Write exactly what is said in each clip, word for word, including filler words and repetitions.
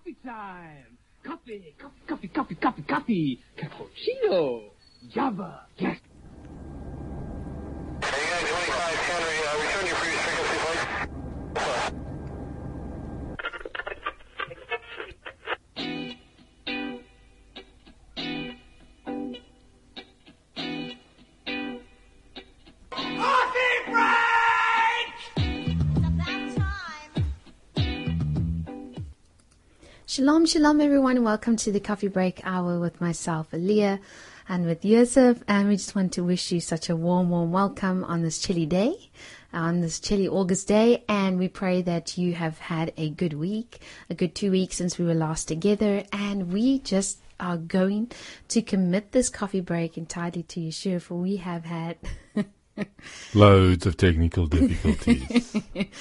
coffee time. Coffee, coffee, coffee, coffee, coffee, coffee. Cappuccino. Java. Yes. twenty-five Henry, uh, return your previous frequency, please. Shalom, shalom everyone. Welcome to the Coffee Break Hour with myself, Aliyah, and with Yosef. And we just want to wish you such a warm, warm welcome on this chilly day, on this chilly August day. And we pray that you have had a good week, a good two weeks since we were last together. And we just are going to commit this coffee break entirely to Yeshua, for we have had... loads of technical difficulties.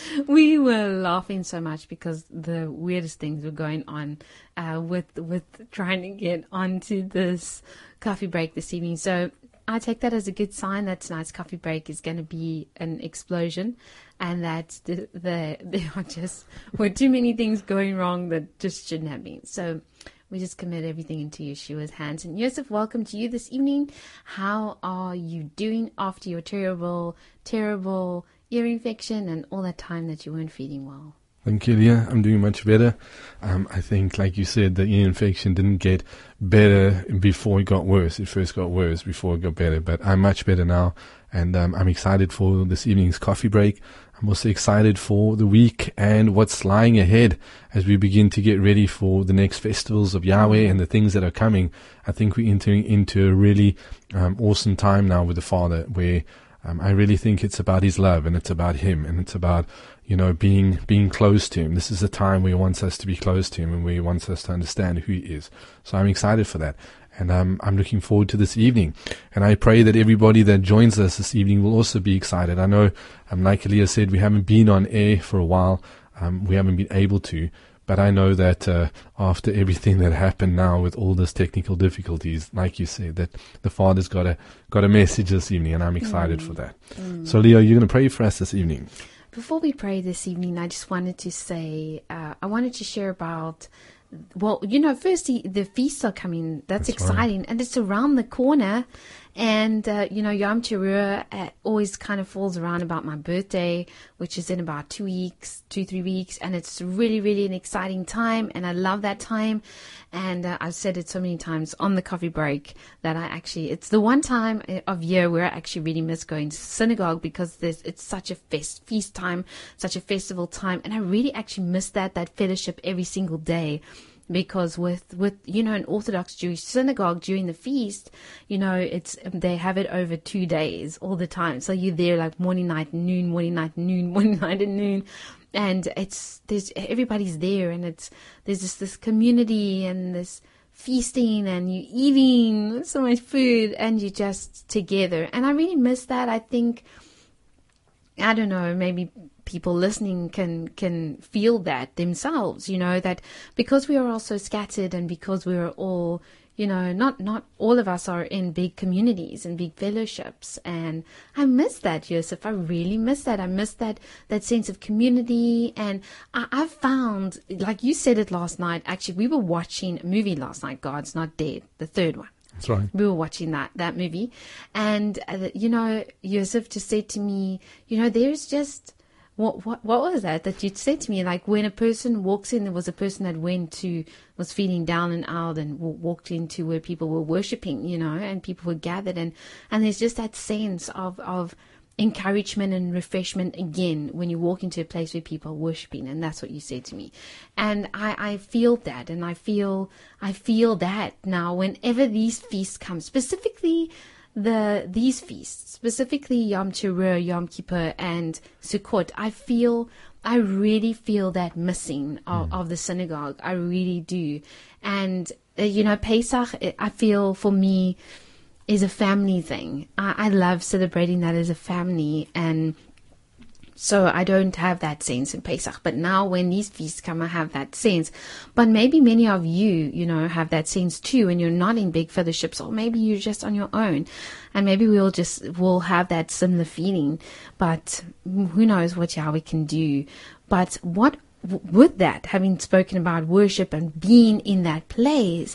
We were laughing so much because the weirdest things were going on uh, with with trying to get onto this coffee break this evening. So I take that as a good sign that tonight's coffee break is going to be an explosion, and that the, the there are just were too many things going wrong that just shouldn't have been. So we just commit everything into Yeshua's hands. And Yosef, welcome to you this evening. How are you doing after your terrible, terrible ear infection and all that time that you weren't feeling well? Thank you, Leah. I'm doing much better. Um, I think, like you said, the ear infection didn't get better before it got worse. It first got worse before it got better. But I'm much better now, and um, I'm excited for this evening's coffee break. I'm also excited for the week and what's lying ahead as we begin to get ready for the next festivals of Yahweh and the things that are coming. I think we're entering into a really um, awesome time now with the Father, where um, I really think it's about His love, and it's about Him, and it's about, you know, being being close to Him. This is a time where He wants us to be close to Him, and where He wants us to understand who He is. So I'm excited for that. And um, I'm looking forward to this evening. And I pray that everybody that joins us this evening will also be excited. I know, um, like Aliyah said, we haven't been on air for a while. Um, we haven't been able to. But I know that uh, after everything that happened now with all these technical difficulties, like you said, that the Father's got a got a message this evening, and I'm excited mm. for that. Mm. So, Leo, you're going to pray for us this evening. Before we pray this evening, I just wanted to say, uh, I wanted to share about... Well, you know, firstly, the feasts are coming. That's, That's exciting. Right. And it's around the corner. And, uh, you know, Yom Teruah uh, always kind of falls around about my birthday, which is in about two weeks, two, three weeks. And it's really, really an exciting time. And I love that time. And uh, I've said it so many times on the coffee break that I actually, it's the one time of year where I actually really miss going to synagogue, because there's, it's such a fest, feast time, such a festival time. And I really actually miss that, that fellowship every single day. Because with, with, you know, an Orthodox Jewish synagogue during the feast, you know, it's, they have it over two days all the time. So you're there like morning, night, noon, morning, night, noon, morning, night, and noon. And it's, there's, everybody's there, and it's, there's just this community and this feasting, and you eating so much food, and you're just together. And I really miss that. I think, I don't know, maybe people listening can can feel that themselves, you know, that because we are all so scattered, and because we are all, you know, not not all of us are in big communities and big fellowships. And I miss that, Yosef. I really miss that. I miss that that sense of community. And I, I found, like you said it last night, actually, we were watching a movie last night, God's Not Dead, the third one. That's right. We were watching that, that movie. And, uh, you know, Yosef just said to me, you know, there's just, what what what was that that you said to me? Like, when a person walks in, there was a person that went to, was feeling down and out, and w- walked into where people were worshiping, you know, and people were gathered. And, and there's just that sense of, of encouragement and refreshment again when you walk into a place where people are worshiping. And that's what you said to me. And I, I feel that, and I feel, I feel that now whenever these feasts come, specifically the, these feasts, specifically Yom Teruah, Yom Kippur, and Sukkot, I feel, I really feel that missing of, mm. of the synagogue. I really do. And, uh, you know, Pesach, I feel for me, is a family thing. I, I love celebrating that as a family, and so I don't have that sense in Pesach. But now when these feasts come, I have that sense. But maybe many of you, you know, have that sense too, and you're not in big fellowships, or maybe you're just on your own, and maybe we'll just, we'll have that similar feeling. But who knows what Yahweh can do. But what w- with that, having spoken about worship and being in that place,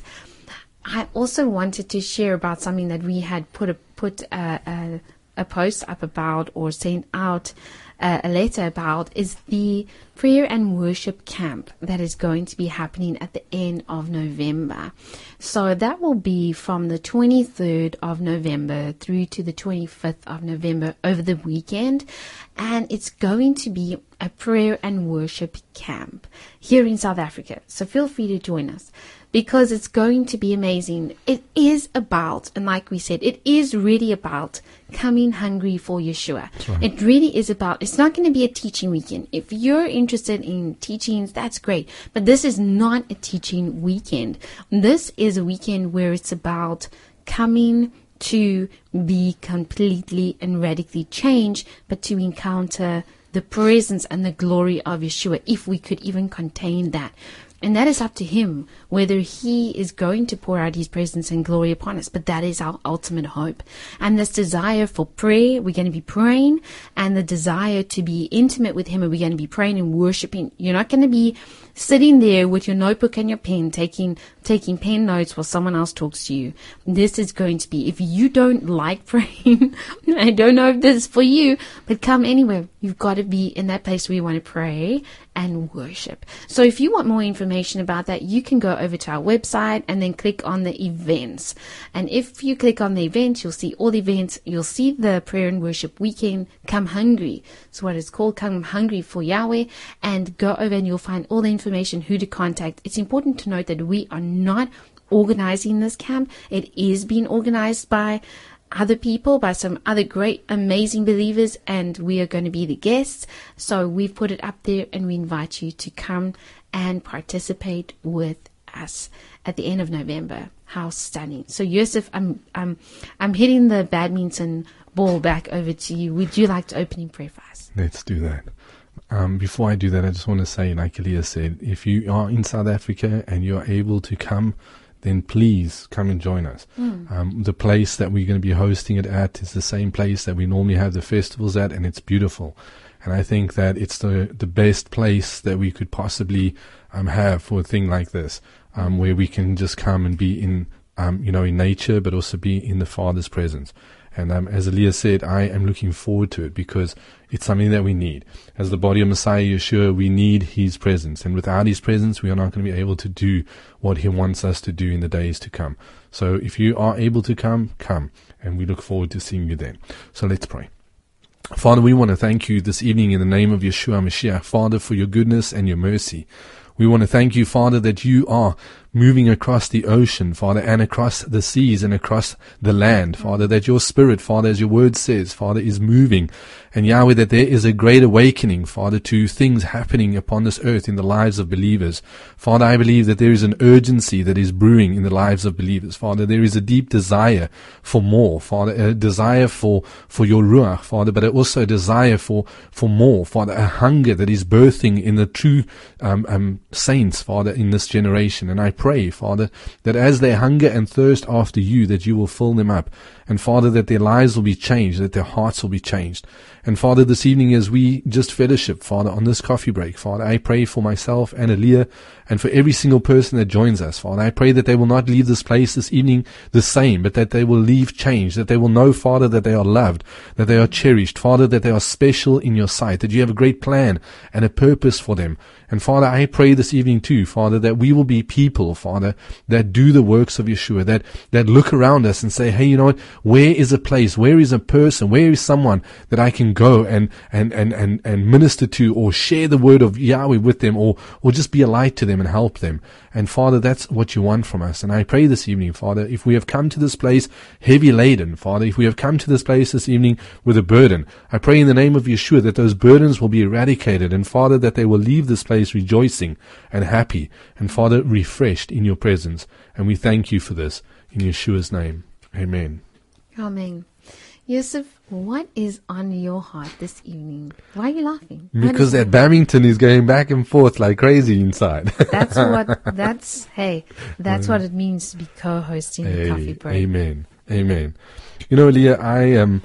I also wanted to share about something that we had put a put a, a, a post up about, or sent out uh, a letter about, is the prayer and worship camp that is going to be happening at the end of November. So that will be from the twenty-third of November through to the twenty-fifth of November over the weekend. And it's going to be a prayer and worship camp here in South Africa. So feel free to join us, because it's going to be amazing. It is about, and like we said, it is really about coming hungry for Yeshua. Right. It really is about, it's not going to be a teaching weekend. If you're interested in teachings, that's great. But this is not a teaching weekend. This is a weekend where it's about coming to be completely and radically changed, but to encounter the presence and the glory of Yeshua, if we could even contain that. And that is up to him, whether he is going to pour out his presence and glory upon us. But that is our ultimate hope. And this desire for prayer, we're going to be praying, and the desire to be intimate with him, and we're going to be praying and worshiping. You're not going to be sitting there with your notebook and your pen, taking taking pen notes while someone else talks to you. This is going to be, if you don't like praying, I don't know if this is for you, but come anyway. You've got to be in that place where you want to pray and worship. So if you want more information about that, you can go over to our website and then click on the events. And if you click on the events, you'll see all the events. You'll see the prayer and worship weekend, Come Hungry. So what it's called, Come Hungry for Yahweh. And go over and you'll find all the information, who to contact. It's important to note that we are not organizing this camp. It is being organized by other people, by some other great, amazing believers, and we are going to be the guests. So we've put it up there, and we invite you to come and participate with us at the end of November. How stunning. So Yosef, I'm I'm I'm hitting the badminton ball back over to you. Would you like to open in prayer for us? Let's do that. Um, before I do that, I just want to say, like Elia said, if you are in South Africa and you are able to come, then please come and join us. Mm. Um, the place that we're going to be hosting it at is the same place that we normally have the festivals at, and it's beautiful. And I think that it's the the best place that we could possibly um, have for a thing like this, um, where we can just come and be in, um, you know, in nature, but also be in the Father's presence. And um, as Elia said, I am looking forward to it, because it's something that we need. As the body of Messiah Yeshua, we need his presence. And without his presence, we are not going to be able to do what he wants us to do in the days to come. So if you are able to come, come. And we look forward to seeing you then. So let's pray. Father, we want to thank you this evening in the name of Yeshua Mashiach, Father, for your goodness and your mercy. We want to thank you, Father, that you are moving across the ocean, Father, and across the seas and across the land, Father, that your Spirit, Father, as your word says, Father, is moving. And Yahweh, that there is a great awakening, Father, to things happening upon this earth in the lives of believers. Father, I believe that there is an urgency that is brewing in the lives of believers. Father, there is a deep desire for more, Father, a desire for, for your Ruach, Father, but also a desire for, for more, Father, a hunger that is birthing in the true um, um, saints, Father, in this generation. And I pray, Father, that as they hunger and thirst after you, that you will fill them up. And Father, that their lives will be changed, that their hearts will be changed. And Father, this evening as we just fellowship, Father, on this coffee break, Father, I pray for myself and Elia and for every single person that joins us, Father. I pray that they will not leave this place this evening the same, but that they will leave changed, that they will know, Father, that they are loved, that they are cherished, Father, that they are special in your sight, that you have a great plan and a purpose for them. And Father, I pray this evening too, Father, that we will be people, Father, that do the works of Yeshua, that, that look around us and say, hey, you know what, where is a place, where is a person, where is someone that I can go and, and, and, and, and minister to, or share the word of Yahweh with them, or, or just be a light to them and help them. And Father, that's what you want from us. And I pray this evening, Father, if we have come to this place heavy laden, Father, if we have come to this place this evening with a burden, I pray in the name of Yeshua that those burdens will be eradicated, and Father, that they will leave this place rejoicing and happy, and Father, refreshed in your presence. And we thank you for this in Yeshua's name. Amen. Amen. Yosef, what is on your heart this evening? Why are you laughing? Because that badminton is going back and forth like crazy inside. That's what, that's, hey, that's what it means to be co-hosting hey, a coffee break. Amen. Amen. You know, Leah, I um,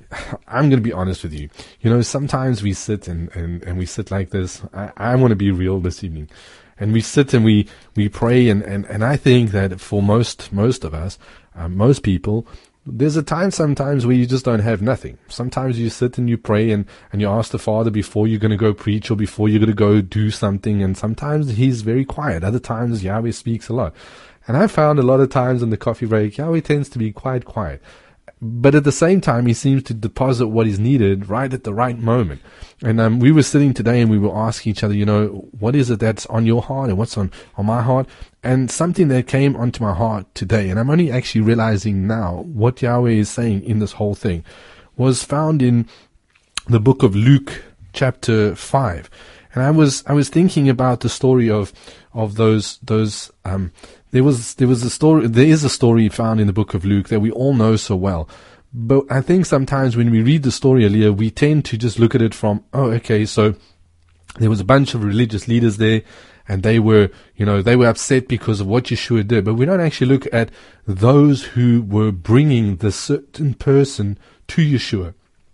I'm going to be honest with you. You know, sometimes we sit and, and, and we sit like this. I, I want to be real this evening. And we sit and we, we pray, and, and, and I think that for most, most of us, uh, most people, there's a time sometimes where you just don't have nothing. Sometimes you sit and you pray and, and you ask the Father before you're going to go preach or before you're going to go do something. And sometimes He's very quiet. Other times Yahweh speaks a lot. And I found a lot of times in the coffee break, Yahweh tends to be quite quiet. But at the same time, He seems to deposit what is needed right at the right moment. And um, we were sitting today and we were asking each other, you know, what is it that's on your heart and what's on, on my heart? And something that came onto my heart today, and I'm only actually realizing now what Yahweh is saying in this whole thing, was found in the book of Luke chapter five. And I was I was thinking about the story of of those those um there was there was a story there is a story found in the book of Luke that we all know so well. But I think sometimes when we read the story earlier, we tend to just look at it from, oh, okay, so there was a bunch of religious leaders there, and they were, you know, they were upset because of what Yeshua did. But we don't actually look at those who were bringing the certain person to Yeshua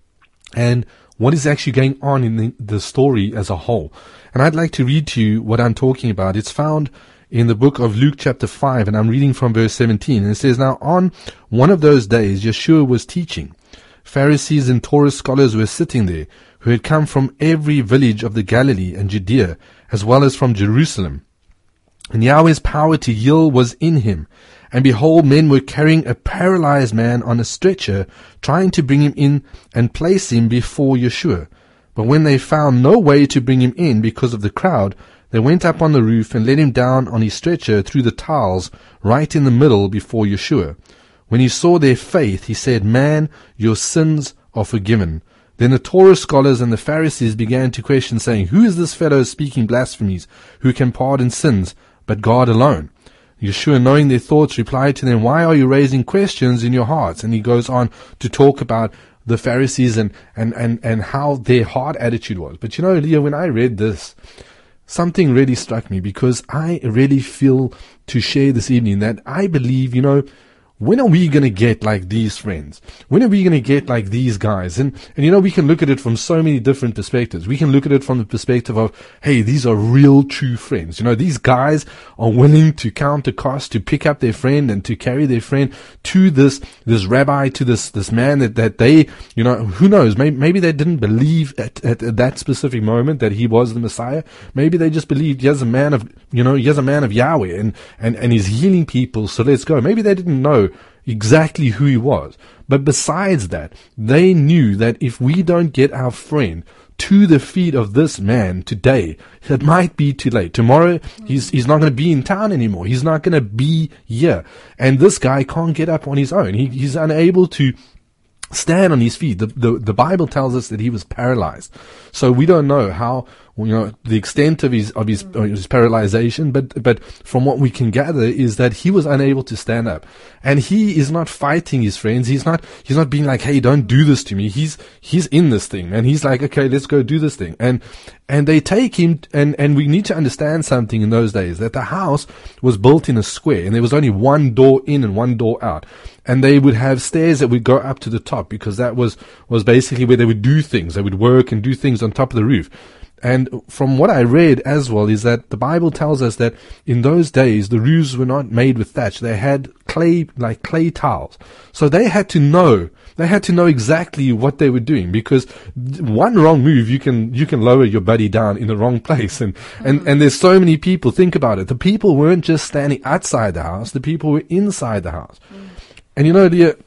and what is actually going on in the, the story as a whole. And I'd like to read to you what I'm talking about. It's found in the book of Luke chapter five, and I'm reading from verse seventeen. And it says, now on one of those days, Yeshua was teaching. Pharisees and Torah scholars were sitting there, who had come from every village of the Galilee and Judea, as well as from Jerusalem. And Yahweh's power to heal was in him. And behold, men were carrying a paralyzed man on a stretcher, trying to bring him in and place him before Yeshua. But when they found no way to bring him in because of the crowd, they went up on the roof and let him down on his stretcher through the tiles, right in the middle before Yeshua. When he saw their faith, he said, man, your sins are forgiven. Then the Torah scholars and the Pharisees began to question, saying, who is this fellow speaking blasphemies, who can pardon sins, but God alone? Yeshua, knowing their thoughts, replied to them, why are you raising questions in your hearts? And he goes on to talk about the Pharisees and, and, and, and how their heart attitude was. But you know, Leah, when I read this, something really struck me, because I really feel to share this evening that I believe, you know, when are we going to get like these friends? When are we going to get like these guys? And, and you know, we can look at it from so many different perspectives. We can look at it from the perspective of, hey, these are real true friends. You know, these guys are willing to count the cost to pick up their friend and to carry their friend to this, this rabbi, to this, this man that, that they, you know, who knows, maybe, maybe they didn't believe at, at, at that specific moment that he was the Messiah. Maybe they just believed he is a man of, you know, he is a man of Yahweh and, and, and he's healing people. So let's go. Maybe they didn't know exactly who he was. But besides that, they knew that if we don't get our friend to the feet of this man today, it might be too late. Tomorrow, he's he's not going to be in town anymore. He's not going to be here. And this guy can't get up on his own. He, he's unable to stand on his feet. The, the, the Bible tells us that he was paralyzed. So we don't know how, you know, the extent of his, of his, of his paralyzation, but, but from what we can gather is that he was unable to stand up. And he is not fighting his friends. He's not, he's not being like, hey, don't do this to me. He's, he's in this thing. And he's like, okay, let's go do this thing. And, and they take him, and, and we need to understand something in those days, that the house was built in a square, and there was only one door in and one door out. And they would have stairs that would go up to the top, because that was, was basically where they would do things. They would work and do things on top of the roof. And from what I read as well is that the Bible tells us that in those days, the roofs were not made with thatch. They had clay, like clay tiles. So they had to know, they had to know exactly what they were doing, because one wrong move, you can, you can lower your buddy down in the wrong place. And, mm-hmm. and, and there's so many people. Think about it. The people weren't just standing outside the house. The people were inside the house. Mm. And you know, Leah,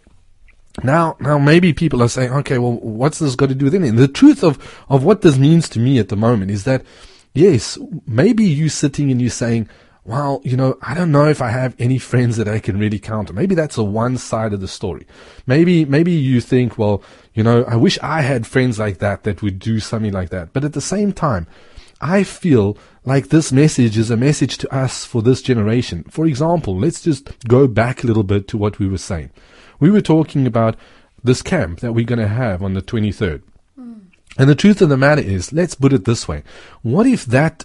Now, now maybe people are saying, okay, well, what's this got to do with anything? The truth of, of what this means to me at the moment is that, yes, maybe you sitting and you saying, well, you know, I don't know if I have any friends that I can really count on. Maybe that's a one side of the story. Maybe, maybe you think, well, you know, I wish I had friends like that that would do something like that. But at the same time, I feel like this message is a message to us for this generation. For example, let's just go back a little bit to what we were saying. We were talking about this camp that we're going to have on the twenty-third. Mm. And the truth of the matter is, let's put it this way. What if that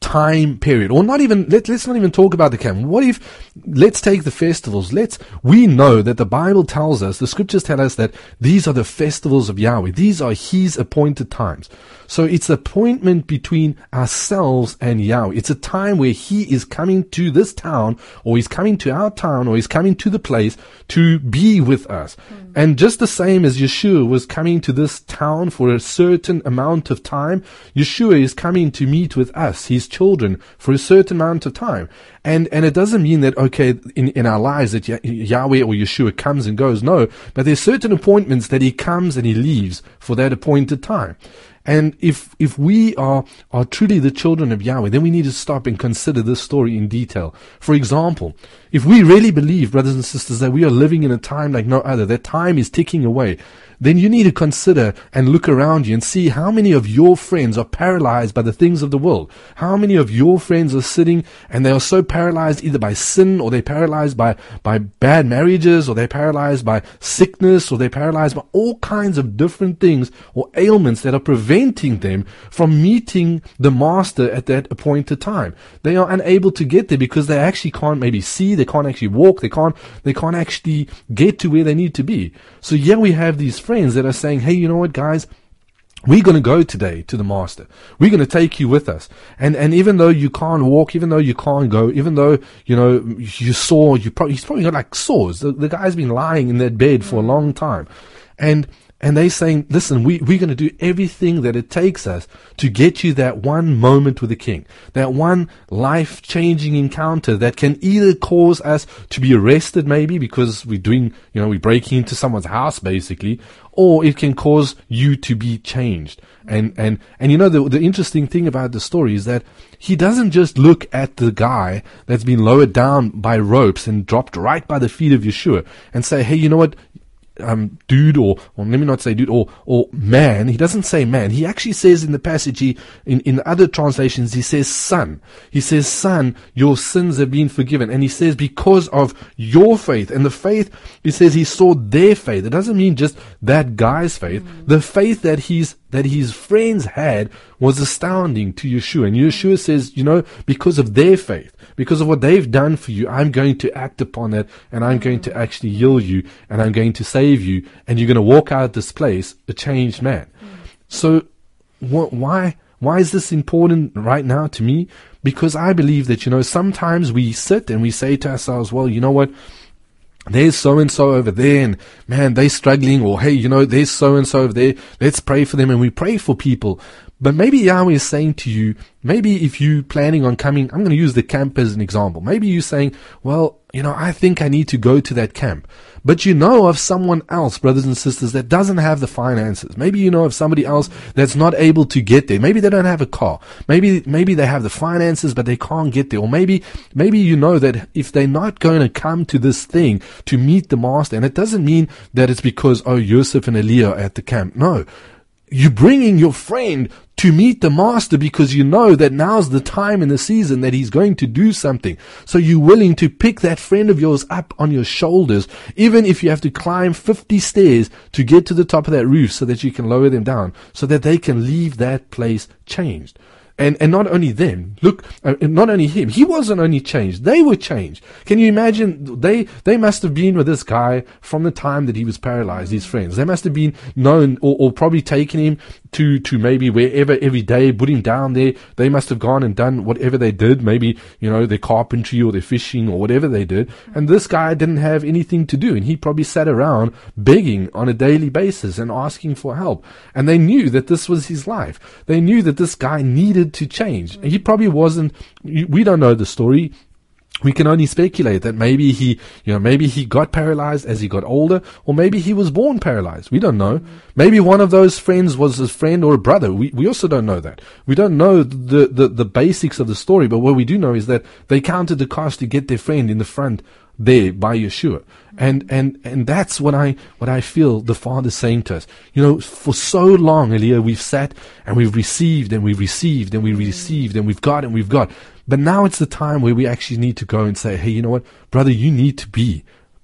time period, or not even, let, let's not even talk about the camp. What if, let's take the festivals. Let's, we know that the Bible tells us, the scriptures tell us that these are the festivals of Yahweh. These are His appointed times. So it's an appointment between ourselves and Yahweh. It's a time where He is coming to this town, or He's coming to our town, or He's coming to the place to be with us. Mm. And just the same as Yeshua was coming to this town for a certain amount of time, Yeshua is coming to meet with us, His children, for a certain amount of time. And and it doesn't mean that, okay, in, in our lives that Yahweh or Yeshua comes and goes. No, but there's certain appointments that He comes and He leaves for that appointed time. And if if we are, are truly the children of Yahweh, then we need to stop and consider this story in detail. For example, if we really believe, brothers and sisters, that we are living in a time like no other, that time is ticking away, then you need to consider and look around you and see how many of your friends are paralyzed by the things of the world. How many of your friends are sitting and they are so paralyzed either by sin, or they're paralyzed by, by bad marriages, or they're paralyzed by sickness, or they're paralyzed by all kinds of different things or ailments that are preventing them from meeting the Master at that appointed time. They are unable to get there because they actually can't maybe see, they can't actually walk, they can't, they can't actually get to where they need to be. So yeah, we have these friends that are saying, hey, you know what, guys, we're going to go today to the Master. We're going to take you with us. And and even though you can't walk, even though you can't go, even though, you know, you saw, you probably, he's probably got like sores. The, the guy's been lying in that bed for a long time. And And they're saying, listen, we, we're going to do everything that it takes us to get you that one moment with the King, that one life-changing encounter that can either cause us to be arrested maybe because we're doing, you know, we're breaking into someone's house basically, or it can cause you to be changed. And, and, and you know, the, the interesting thing about the story is that he doesn't just look at the guy that's been lowered down by ropes and dropped right by the feet of Yeshua and say, hey, you know what? Um, dude, or, or let me not say dude, or, or man. He doesn't say man. He actually says in the passage, he, in, in other translations, he says son. He says, son, your sins have been forgiven. And he says, because of your faith. And the faith, he says, he saw their faith. It doesn't mean just that guy's faith. Mm. The faith that he's, that his friends had was astounding to Yeshua. And Yeshua says, you know, because of their faith, because of what they've done for you, I'm going to act upon that, and I'm going to actually heal you, and I'm going to save you, and you're going to walk out of this place a changed man. Mm. So wh- why why is this important right now to me? Because I believe that, you know, sometimes we sit and we say to ourselves, well, you know what, there's so-and-so over there, and man, they're struggling, or hey, you know, there's so-and-so over there, let's pray for them. And we pray for people. But maybe Yahweh is saying to you, maybe if you're planning on coming, I'm going to use the camp as an example. Maybe you're saying, well, you know, I think I need to go to that camp. But you know of someone else, brothers and sisters, that doesn't have the finances. Maybe you know of somebody else that's not able to get there. Maybe they don't have a car. Maybe, maybe they have the finances, but they can't get there. Or maybe, maybe you know that if they're not going to come to this thing to meet the Master, and it doesn't mean that it's because, oh, Yosef and Eliah are at the camp. No. You're bringing your friend to meet the Master because you know that now's the time in the season that he's going to do something. So you're willing to pick that friend of yours up on your shoulders, even if you have to climb fifty stairs to get to the top of that roof so that you can lower them down, so that they can leave that place changed. And and not only them, look, uh, not only him, he wasn't only changed, they were changed. Can you imagine, they they must have been with this guy from the time that he was paralyzed, his friends. They must have been known, or, or probably taken him to, to maybe wherever every day, put him down there. They must have gone and done whatever they did, maybe, you know, their carpentry or their fishing or whatever they did. And this guy didn't have anything to do, and he probably sat around begging on a daily basis and asking for help. And they knew that this was his life. They knew that this guy needed to change. He probably wasn't, we don't know the story. We can only speculate that maybe he, you know, maybe he got paralyzed as he got older, or maybe he was born paralyzed. We don't know. Mm-hmm. Maybe one of those friends was his friend or a brother. We we also don't know that. We don't know the, the, the basics of the story, but what we do know is that they counted the cost to get their friend in the front there by Yeshua. And, and, and that's what I, what I feel the Father's saying to us. You know, for so long, Elia, we've sat and we've received and we've received and we've received and we've got and we've got. But now it's the time where we actually need to go and say, hey, you know what, brother, you need to be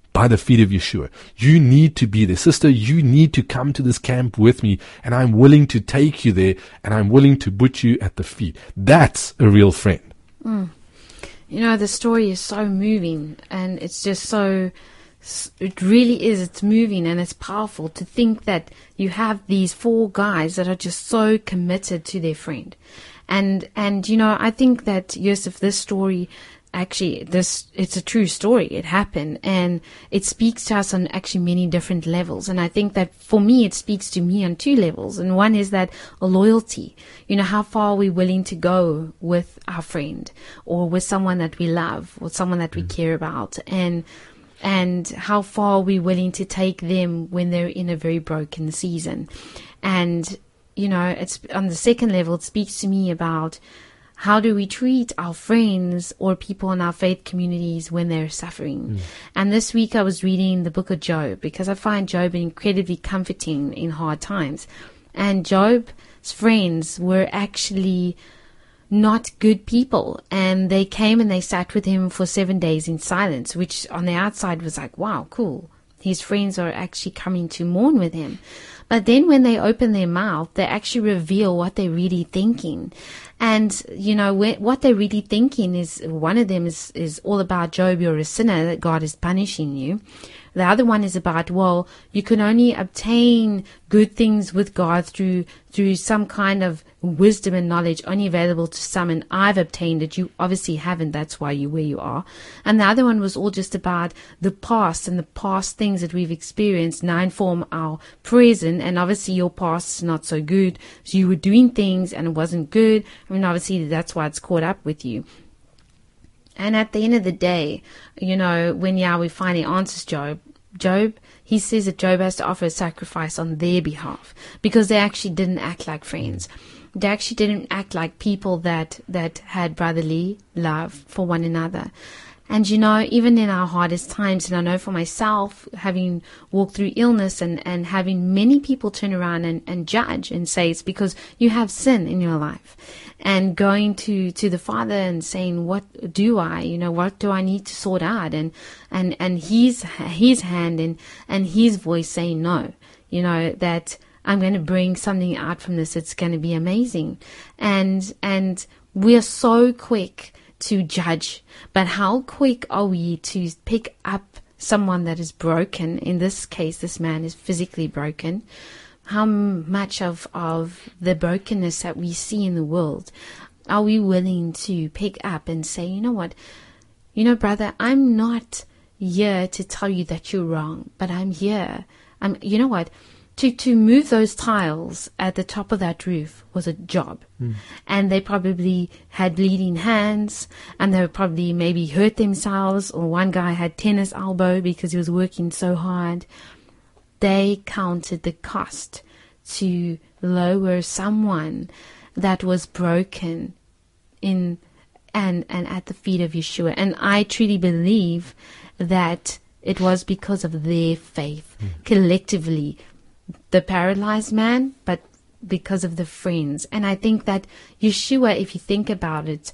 by the feet of Yeshua. You need to be there. Sister, you need to come to this camp with me, and I'm willing to take you there, and I'm willing to put you at the feet. That's a real friend. Mm. You know, the story is so moving, and it's just so, it really is, it's moving and it's powerful to think that you have these four guys that are just so committed to their friend. And, and you know, I think that, Yosef, this story, actually, this, it's a true story. It happened, and it speaks to us on actually many different levels. And I think that for me, it speaks to me on two levels. And one is that a loyalty. You know, how far are we willing to go with our friend, or with someone that we love, or someone that we care about? And, and how far are we willing to take them when they're in a very broken season? And, you know, it's on the second level, it speaks to me about how do we treat our friends or people in our faith communities when they're suffering? Mm. And this week I was reading the book of Job, because I find Job incredibly comforting in hard times. And Job's friends were actually not good people. And they came and they sat with him for seven days in silence, which on the outside was like, wow, cool. His friends are actually coming to mourn with him. But then when they open their mouth, they actually reveal what they're really thinking. And, you know, what they're really thinking is, one of them is, is all about, Job, you're a sinner, that God is punishing you. The other one is about, well, you can only obtain good things with God through through some kind of wisdom and knowledge only available to some, and I've obtained it. You obviously haven't. That's why you're where you are. And the other one was all just about the past and the past things that we've experienced now inform our present. And obviously your past is not so good. So you were doing things and it wasn't good. I mean, obviously that's why it's caught up with you. And at the end of the day, you know, when Yahweh finally answers Job, Job, he says that Job has to offer a sacrifice on their behalf, because they actually didn't act like friends. They actually didn't act like people that, that had brotherly love for one another. And, you know, even in our hardest times, and I know for myself, having walked through illness and, and having many people turn around and, and judge and say it's because you have sin in your life, and going to, to the Father and saying, what do I, you know, what do I need to sort out? And, and, and his, his hand and, and his voice saying, no, you know, that I'm going to bring something out from this. It's going to be amazing. And, and we're so quick to judge, but how quick are we to pick up someone that is broken? In this case, this man is physically broken. How much of, of the brokenness that we see in the world are we willing to pick up and say, you know what, you know, brother, I'm not here to tell you that you're wrong, but I'm here. I'm, you know what, To, to move those tiles at the top of that roof was a job. Mm. And they probably had bleeding hands, and they probably maybe hurt themselves, or one guy had tennis elbow because he was working so hard. They counted the cost to lower someone that was broken in and, and at the feet of Yeshua. And I truly believe that it was because of their faith, mm. collectively, the paralyzed man, but because of the friends. And I think that Yeshua, if you think about it,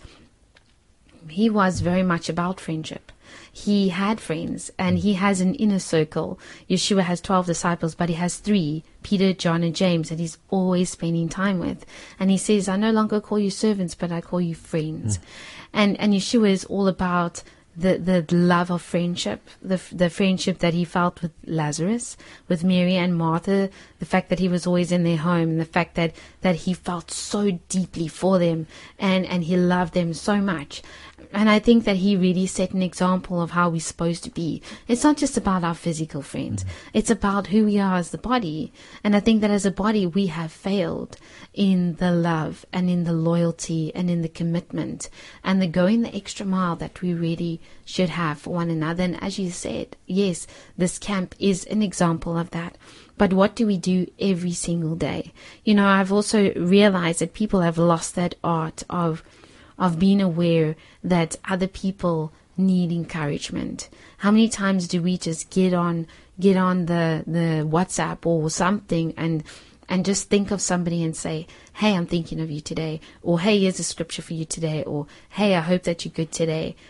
he was very much about friendship. He had friends, and he has an inner circle. Yeshua has twelve disciples, but he has three, Peter, John, and James, that he's always spending time with. And he says, I no longer call you servants, but I call you friends. Mm. And, and Yeshua is all about the, the love of friendship, the the friendship that he felt with Lazarus, with Mary and Martha, the fact that he was always in their home, and the fact that, that he felt so deeply for them, and, and he loved them so much. And I think that he really set an example of how we're supposed to be. It's not just about our physical friends. Mm-hmm. It's about who we are as the body. And I think that as a body, we have failed in the love and in the loyalty and in the commitment and the going the extra mile that we really should have for one another. And as you said, yes, this camp is an example of that. But what do we do every single day? You know, I've also realized that people have lost that art of of being aware that other people need encouragement. How many times do we just get on get on the, the WhatsApp or something and and just think of somebody and say, hey, I'm thinking of you today, or hey, here's a scripture for you today, or hey, I hope that you're good today.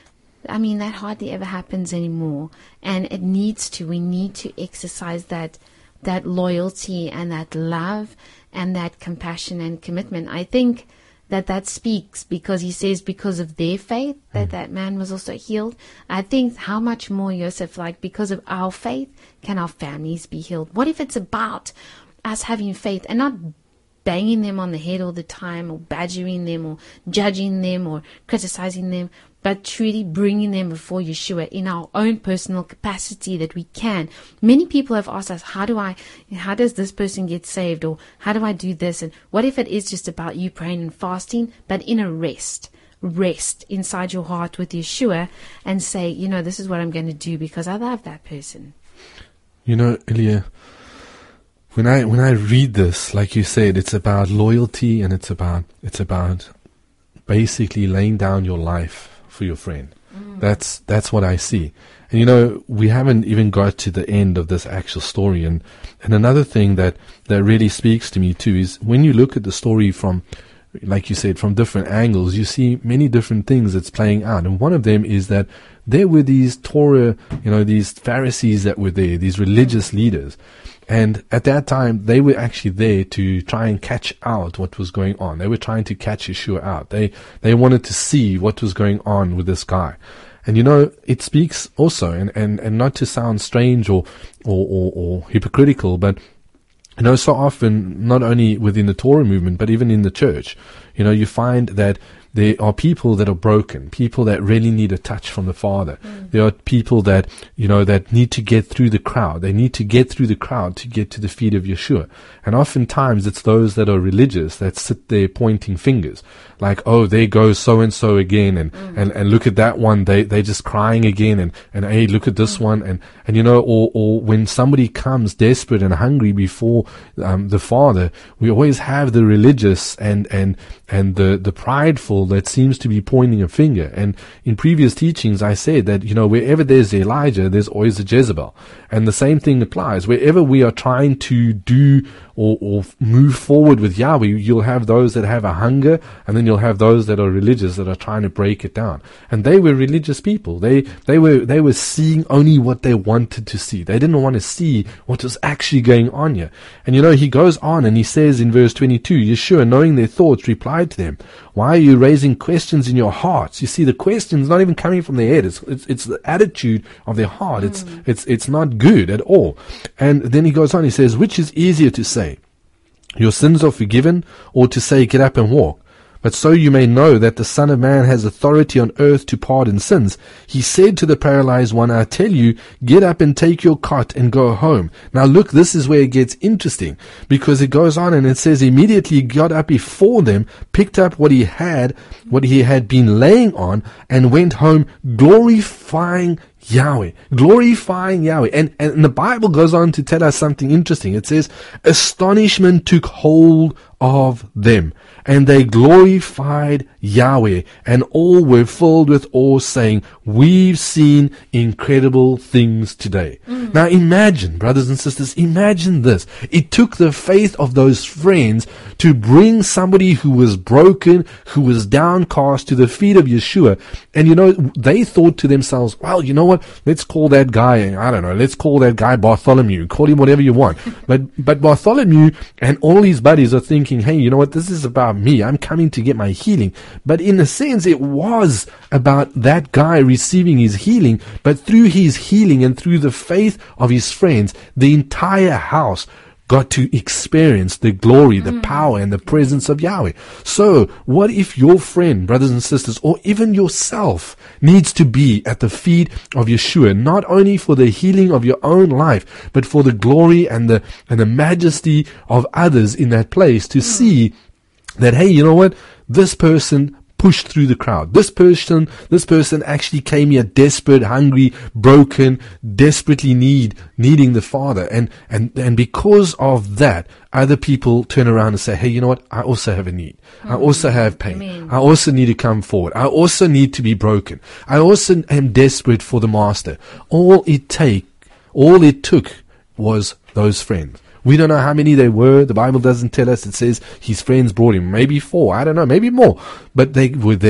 I mean, that hardly ever happens anymore. And it needs to. We need to exercise that that loyalty and that love and that compassion and commitment. I think that that speaks because he says because of their faith that mm. that man was also healed. I think how much more, Joseph, like because of our faith, can our families be healed? What if it's about us having faith and not banging them on the head all the time or badgering them or judging them or criticizing them, but truly bringing them before Yeshua in our own personal capacity that we can. Many people have asked us, how do I, how does this person get saved? Or how do I do this? And what if it is just about you praying and fasting, but in a rest, rest inside your heart with Yeshua and say, you know, this is what I'm going to do because I love that person. You know, Elia, when I, when I read this, like you said, it's about loyalty and it's about, it's about basically laying down your life for your friend. Mm. That's that's what I see. And you know, we haven't even got to the end of this actual story. And, and another thing that, that really speaks to me too is when you look at the story from, like you said, from different angles, you see many different things that's playing out. And one of them is that there were these Torah, you know, these Pharisees that were there, these religious leaders. And at that time, they were actually there to try and catch out what was going on. They were trying to catch Yeshua out. They they wanted to see what was going on with this guy. And you know, it speaks also, and, and, and not to sound strange or, or, or, or hypocritical, but you know, so often, not only within the Torah movement, but even in the church, you know, you find that there are people that are broken, people that really need a touch from the Father. Mm. There are people that, you know, that need to get through the crowd. They need to get through the crowd to get to the feet of Yeshua. And oftentimes it's those that are religious that sit there pointing fingers. Like, oh, there goes so-and-so again, and, mm. and, and look at that one, they, they're just crying again, and, and hey, look at this mm. one, and, and you know, or, or when somebody comes desperate and hungry before, um, the Father, we always have the religious and, and, and the, the prideful that seems to be pointing a finger. And in previous teachings, I said that, you know, wherever there's Elijah, there's always a Jezebel. And the same thing applies. Wherever we are trying to do or, or move forward with Yahweh, you'll have those that have a hunger, and then you'll have those that are religious that are trying to break it down. And they were religious people. They, they were, they were seeing only what they wanted to see. They didn't want to see what was actually going on here. And you know, he goes on and he says in verse twenty-two, Yeshua, knowing their thoughts, replied to them, why are you raising questions in your hearts? You see, the question's not even coming from their head. It's, it's, it's the attitude of their heart. Mm. It's, it's, it's not good at all. And then he goes on, he says, which is easier to say, your sins are forgiven, or to say, get up and walk? But so you may know that the Son of Man has authority on earth to pardon sins. He said to the paralyzed one, I tell you, get up and take your cot and go home. Now look, this is where it gets interesting, because it goes on and it says, immediately he got up before them, picked up what he had, what he had been laying on, and went home glorifying Yahweh, glorifying Yahweh. And, and the Bible goes on to tell us something interesting. It says, astonishment took hold of them, and they glorified Yahweh, and all were filled with awe, saying, we've seen incredible things today. Mm. Now imagine, brothers and sisters, imagine this. It took the faith of those friends to bring somebody who was broken, who was downcast, to the feet of Yeshua. And you know, they thought to themselves, well, you know what, let's call that guy, I don't know, let's call that guy Bartholomew, call him whatever you want. but, but Bartholomew and all his buddies are thinking, hey, you know what, this is about me, I'm coming to get my healing. But in a sense, it was about that guy receiving his healing, but through his healing and through the faith of his friends, the entire house got to experience the glory, the mm. power, and the presence of Yahweh. So, what if your friend, brothers and sisters, or even yourself, needs to be at the feet of Yeshua, not only for the healing of your own life, but for the glory and the and the majesty of others in that place, to mm. see that, hey, you know what, this person pushed through the crowd. This person, this person actually came here desperate, hungry, broken, desperately need, needing the Father. And, and, and because of that, other people turn around and say, hey, you know what? I also have a need. Mm-hmm. I also have pain. Amen. I also need to come forward. I also need to be broken. I also am desperate for the Master. All it take, all it took was those friends. We don't know how many they were. The Bible doesn't tell us. It says his friends brought him. Maybe four. I don't know. Maybe more. But they were there.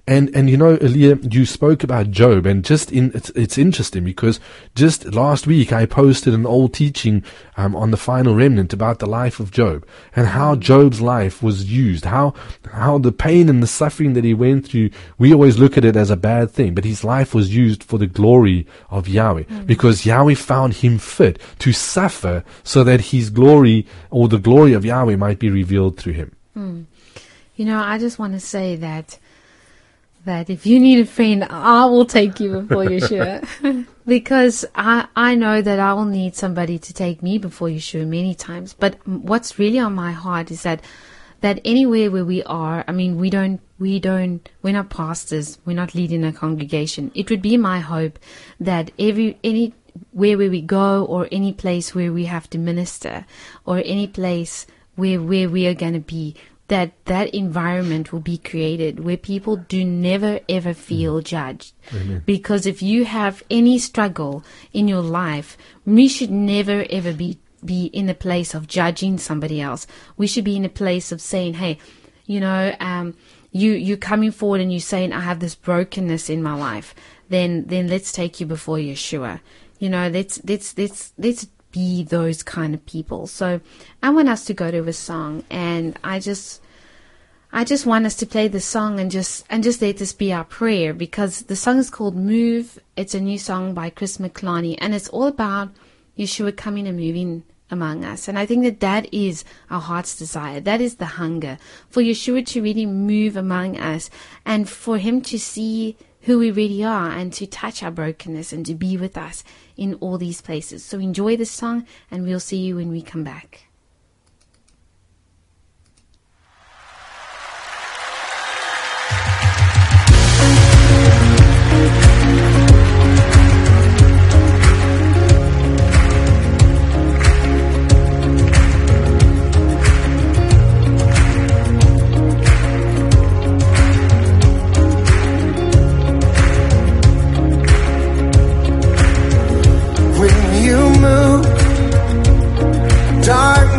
And and you know, Aaliyah, you spoke about Job, and just in it's it's interesting because just last week I posted an old teaching um, on the final remnant about the life of Job and how Job's life was used, how how the pain and the suffering that he went through. We always look at it as a bad thing, but his life was used for the glory of Yahweh, mm. because Yahweh found him fit to suffer so that his glory or the glory of Yahweh might be revealed through him. Mm. You know, I just want to say that. that if you need a friend, I will take you before Yeshua. Because I, I know that I will need somebody to take me before Yeshua many times. But what's really on my heart is that, that anywhere where we are, I mean, we don't, we don't, we're not pastors, we're not leading a congregation. It would be my hope that every, any, where where we go, or any place where we have to minister, or any place where, where we are going to be, that that environment will be created where people do never ever feel mm. judged. Amen. Because if you have any struggle in your life, we should never ever be be in a place of judging somebody else. We should be in a place of saying, hey, you know, um, you you coming forward and you saying, I have this brokenness in my life. Then then let's take you before Yeshua. You know, let's let's let's let's be those kind of people. So I want us to go to a song, and I just I just want us to play the song and just and just let this be our prayer, because the song is called Move. It's a new song by Chris McClarney, and it's all about Yeshua coming and moving among us. And I think that that is our heart's desire. That is the hunger for Yeshua to really move among us, and for him to see who we really are, and to touch our brokenness, and to be with us in all these places. So enjoy this song, and we'll see you when we come back. Dark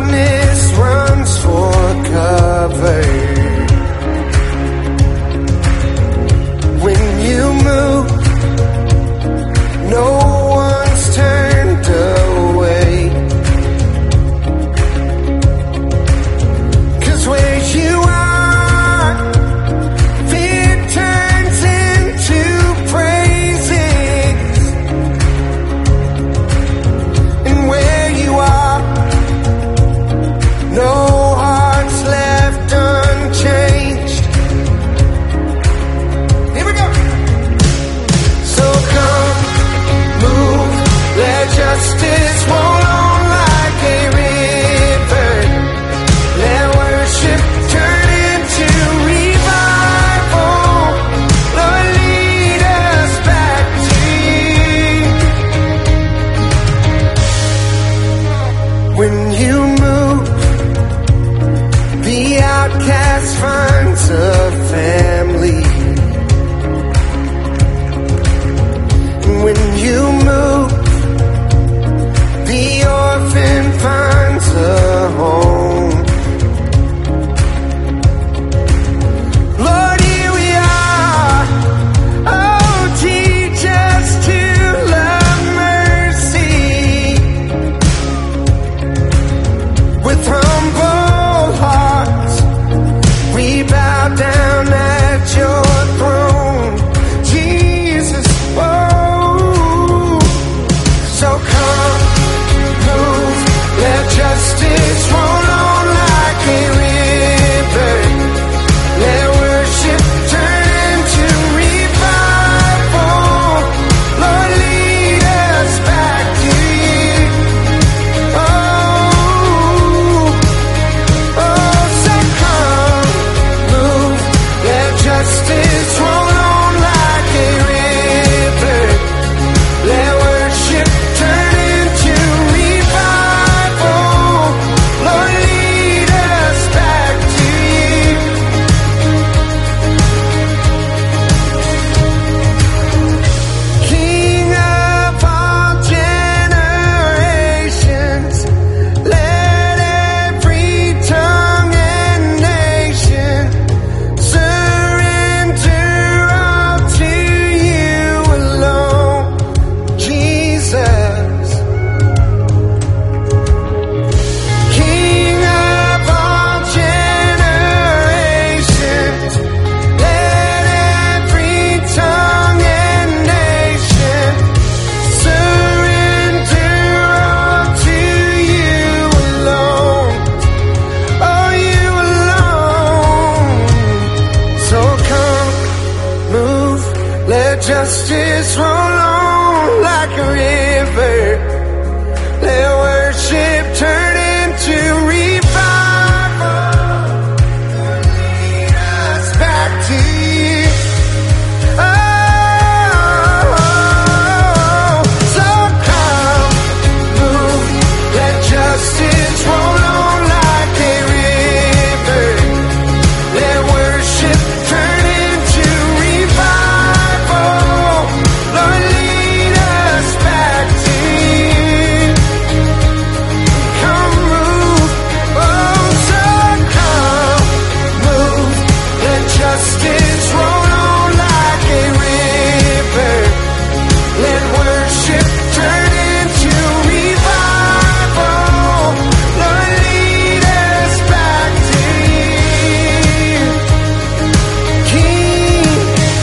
justice roll on like a river. Let worship turn into revival. Lead us back to you. Oh, so come, move, let justice roll on like a river. Let worship turn into revival. Lord, lead us back to you. Come move, oh, so come move. Let justice roll on like a river. Let worship turn into revival. Lord, lead us back to you. King,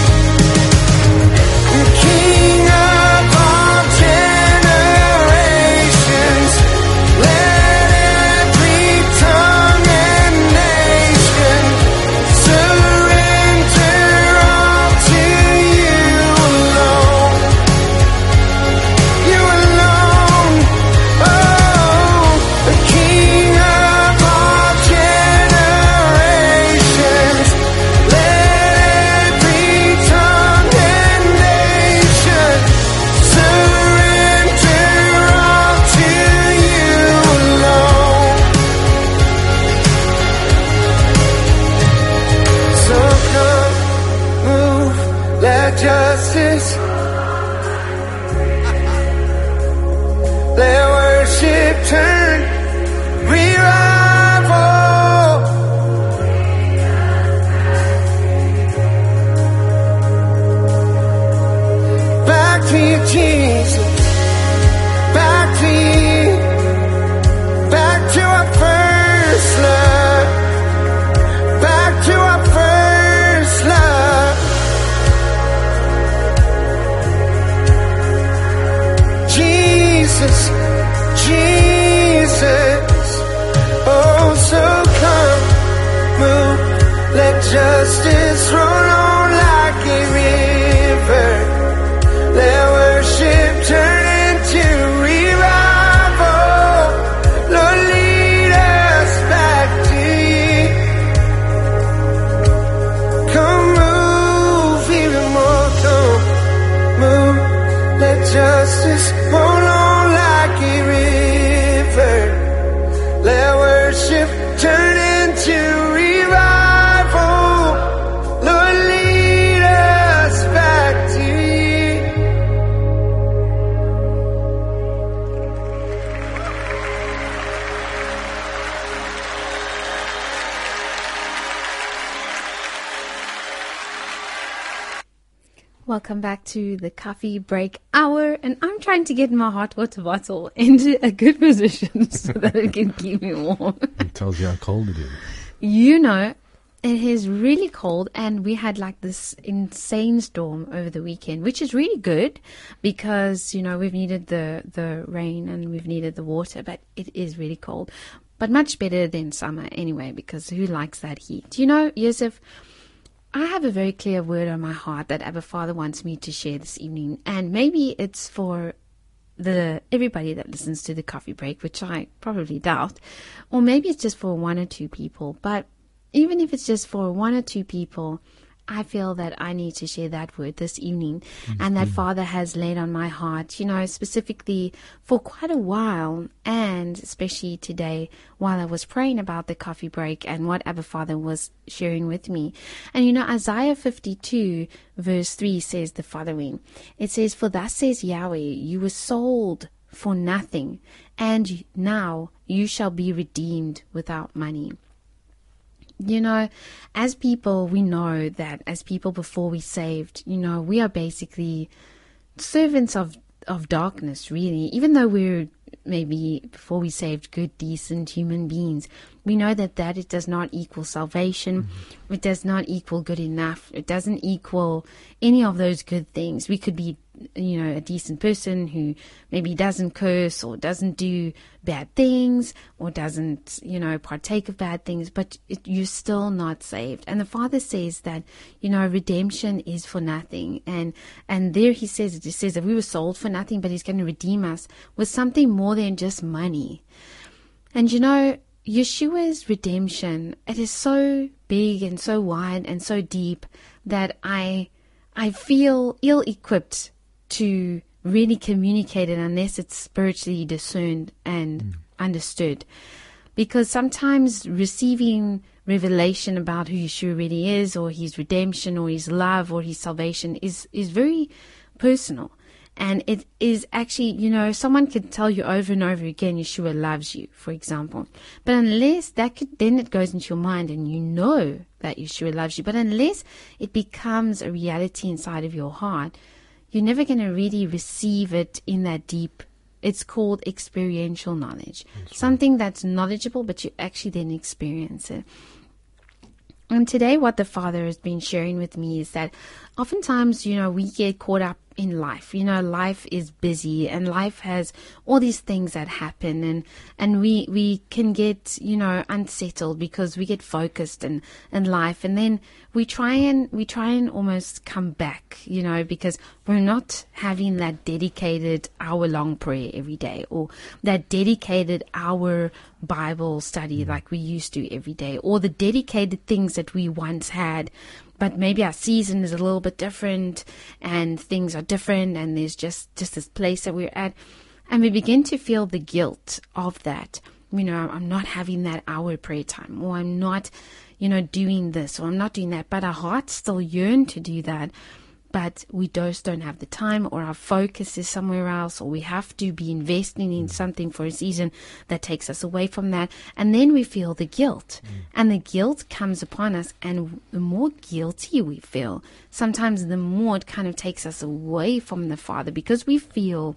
King of all generations, let every tongue and nation surrender all to you alone. You alone, oh, the King of all generations. Let every tongue and nation surrender all to you alone. So come, move, let justice, let worship turn, revival. Back to you, Jesus. Back to you. Back to our first love. Back to our first love. Jesus, Jesus. Oh, so come, move, let justice roll on like a river. Let worship turn into revival. Lord, lead us back to you. Come move even more, come move. Let justice roll on like a river. Let worship turn into revival. Lord, lead us back to you. Welcome back to the coffee break hour, and I'm trying to get my hot water bottle into a good position so that it can keep me warm. It tells you how cold it is. You know, it is really cold, and we had like this insane storm over the weekend, which is really good because, you know, we've needed the, the rain and we've needed the water, but it is really cold. But much better than summer anyway, because who likes that heat? You know, Yosef, I have a very clear word on my heart that Abba Father wants me to share this evening, and maybe it's for the everybody that listens to the coffee break, which I probably doubt, or maybe it's just for one or two people. But even if it's just for one or two people, I feel that I need to share that word this evening, mm-hmm. and that Father has laid on my heart, you know, specifically for quite a while, and especially today while I was praying about the coffee break and what Abba Father was sharing with me. And you know, Isaiah fifty-two verse three says the following. It says, "For thus says Yahweh, you were sold for nothing, and now you shall be redeemed without money." You know, as people, we know that as people before we saved, you know, we are basically servants of, of darkness, really. Even though we're maybe before we saved good, decent human beings, we know that that it does not equal salvation. Mm-hmm. It does not equal good enough. It doesn't equal any of those good things. We could be you know, a decent person who maybe doesn't curse or doesn't do bad things or doesn't, you know, partake of bad things, but it, you're still not saved. And the Father says that, you know, redemption is for nothing. And, and there he says, it says that we were sold for nothing, but he's going to redeem us with something more than just money. And, you know, Yeshua's redemption, it is so big and so wide and so deep that I, I feel ill-equipped to really communicate it unless it's spiritually discerned and mm. understood. Because sometimes receiving revelation about who Yeshua really is, or his redemption, or his love, or his salvation is, is very personal. And it is actually, you know, someone could tell you over and over again, Yeshua loves you, for example. But unless that could, then it goes into your mind and you know that Yeshua loves you. But unless it becomes a reality inside of your heart, you're never going to really receive it in that deep. It's called experiential knowledge. That's Something right. that's knowledgeable, but you actually then experience it. And today what the Father has been sharing with me is that oftentimes, you know, we get caught up in life. You know, life is busy and life has all these things that happen, and and we we can get, you know, unsettled because we get focused in, in life, and then we try and we try and almost come back, you know, because we're not having that dedicated hour long prayer every day, or that dedicated hour Bible study like we used to every day, or the dedicated things that we once had. But maybe our season is a little bit different and things are different, and there's just, just this place that we're at. And we begin to feel the guilt of that. You know, I'm not having that hour prayer time, or I'm not, you know, doing this, or I'm not doing that. But our hearts still yearn to do that. But we just don't have the time, or our focus is somewhere else, or we have to be investing in something for a season that takes us away from that. And then we feel the guilt. Mm. And the guilt comes upon us, and the more guilty we feel, sometimes the more it kind of takes us away from the Father, because we feel,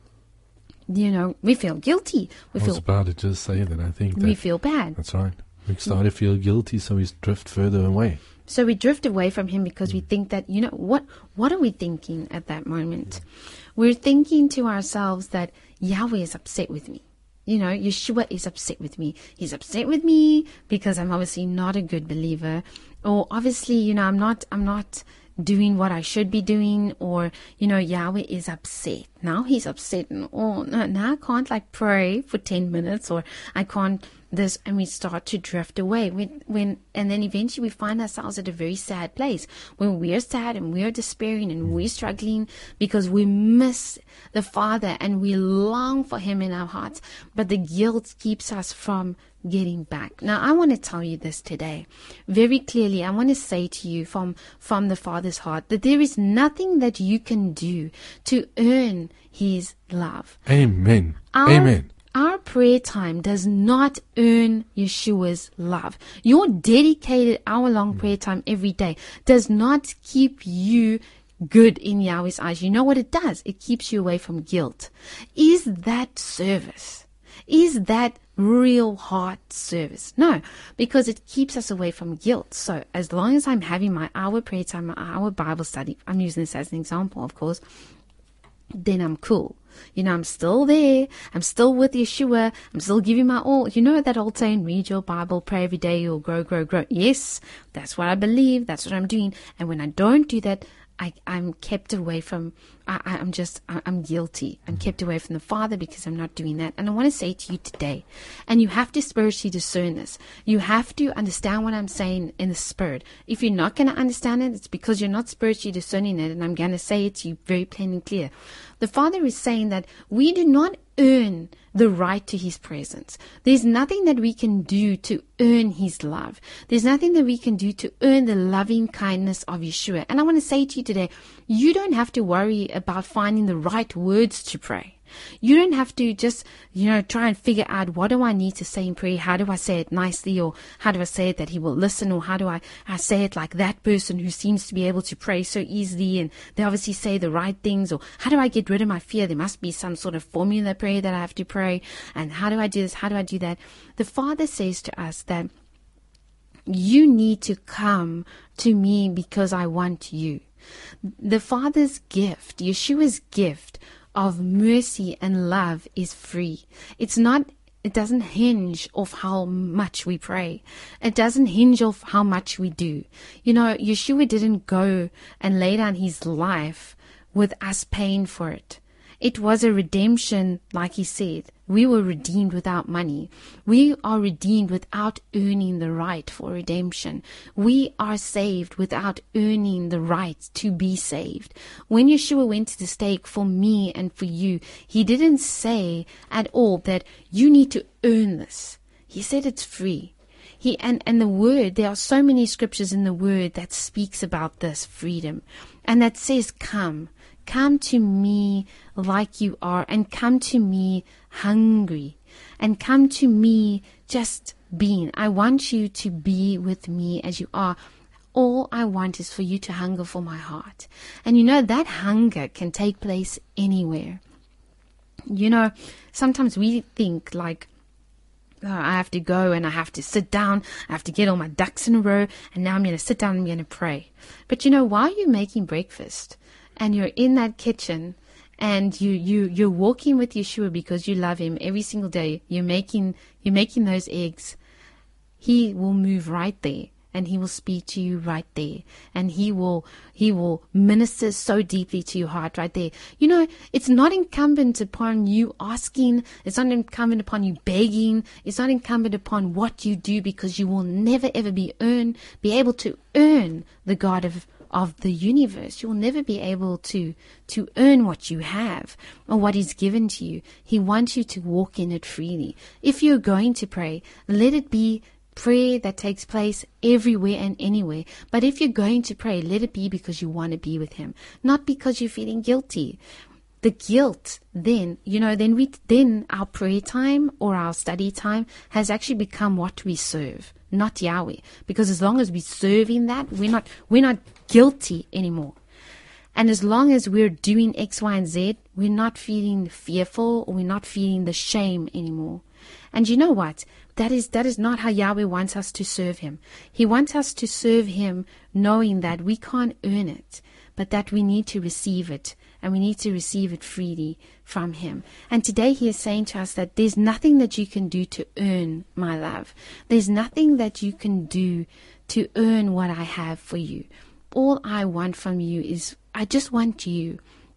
you know, we feel guilty. We I feel, was about to just say that. I think that we feel bad. That's right. We start to feel guilty, so we drift further away. So we drift away from him because we think that, you know, what what are we thinking at that moment? We're thinking to ourselves that Yahweh is upset with me. You know, Yeshua is upset with me. He's upset with me because I'm obviously not a good believer. Or obviously, you know, I'm not I'm not doing what I should be doing. Or, you know, Yahweh is upset. Now he's upset. And, oh, no, now I can't like pray for ten minutes, or I can't this, and we start to drift away when, when, and then eventually we find ourselves at a very sad place when we're sad and we're despairing and we're struggling because we miss the Father and we long for him in our hearts, but the guilt keeps us from getting back. Now, I want to tell you this today very clearly. I want to say to you from, from the Father's heart that there is nothing that you can do to earn his love. Amen. Our, Amen. Our prayer time does not earn Yeshua's love. Your dedicated hour-long prayer time every day does not keep you good in Yahweh's eyes. You know what it does? It keeps you away from guilt. Is that service? Is that real heart service? No, because it keeps us away from guilt. So as long as I'm having my hour prayer time, my hour Bible study, I'm using this as an example, of course, then I'm cool. You know, I'm still there. I'm still with Yeshua. I'm still giving my all. You know that old saying, read your Bible, pray every day, you'll grow, grow, grow. Yes, that's what I believe. That's what I'm doing. And when I don't do that, I, I'm kept away from, I, I'm just, I, I'm guilty. I'm kept away from the Father because I'm not doing that. And I want to say to you today, and you have to spiritually discern this. You have to understand what I'm saying in the Spirit. If you're not going to understand it, it's because you're not spiritually discerning it. And I'm going to say it to you very plain and clear. The Father is saying that we do not earn the right to his presence. There's nothing that we can do to earn his love. There's nothing that we can do to earn the loving kindness of Yeshua. And I want to say to you today, you don't have to worry about finding the right words to pray. You don't have to just, you know, try and figure out, what do I need to say in prayer? How do I say it nicely? Or how do I say it that he will listen? Or how do I, I say it like that person who seems to be able to pray so easily and they obviously say the right things? Or how do I get rid of my fear? There must be some sort of formula prayer that I have to pray. And how do I do this? How do I do that? The Father says to us that you need to come to me because I want you. The Father's gift, Yeshua's gift of mercy and love is free. It's not, it doesn't hinge off how much we pray. It doesn't hinge off how much we do. You know, Yeshua didn't go and lay down his life with us paying for it. It was a redemption, like he said. We were redeemed without money. We are redeemed without earning the right for redemption. We are saved without earning the right to be saved. When Yeshua went to the stake for me and for you, he didn't say at all that you need to earn this. He said it's free. He and, and the word, there are so many scriptures in the word that speaks about this freedom. And that says, come. Come to me like you are, and come to me hungry, and come to me just being. I want you to be with me as you are. All I want is for you to hunger for my heart. And you know, that hunger can take place anywhere. You know, sometimes we think like, oh, I have to go and I have to sit down. I have to get all my ducks in a row. And now I'm going to sit down and I'm going to pray. But you know, while you're making breakfast, and you're in that kitchen, and you, you, you're walking with Yeshua because you love him every single day. You're making, you're making those eggs. He will move right there, and he will speak to you right there. And he will, he will minister so deeply to your heart right there. You know, it's not incumbent upon you asking. It's not incumbent upon you begging. It's not incumbent upon what you do, because you will never ever be earn, be able to earn the God of of the universe. You'll never be able to to earn what you have or what is given to you. He wants you to walk in it freely. If you're going to pray, let it be prayer that takes place everywhere and anywhere. But if you're going to pray, let it be because you want to be with him, not because you're feeling guilty. The guilt, then, you know, then we, then our prayer time or our study time has actually become what we serve, not Yahweh. Because as long as we're serving that, we're not, we're not guilty anymore. And as long as we're doing X, Y, and Z, we're not feeling fearful, or we're not feeling the shame anymore. And you know what? That is, that is not how Yahweh wants us to serve him. He wants us to serve him knowing that we can't earn it, but that we need to receive it. And we need to receive it freely from him. And today he is saying to us that there's nothing that you can do to earn my love. There's nothing that you can do to earn what I have for you. All I want from you is, I just want you.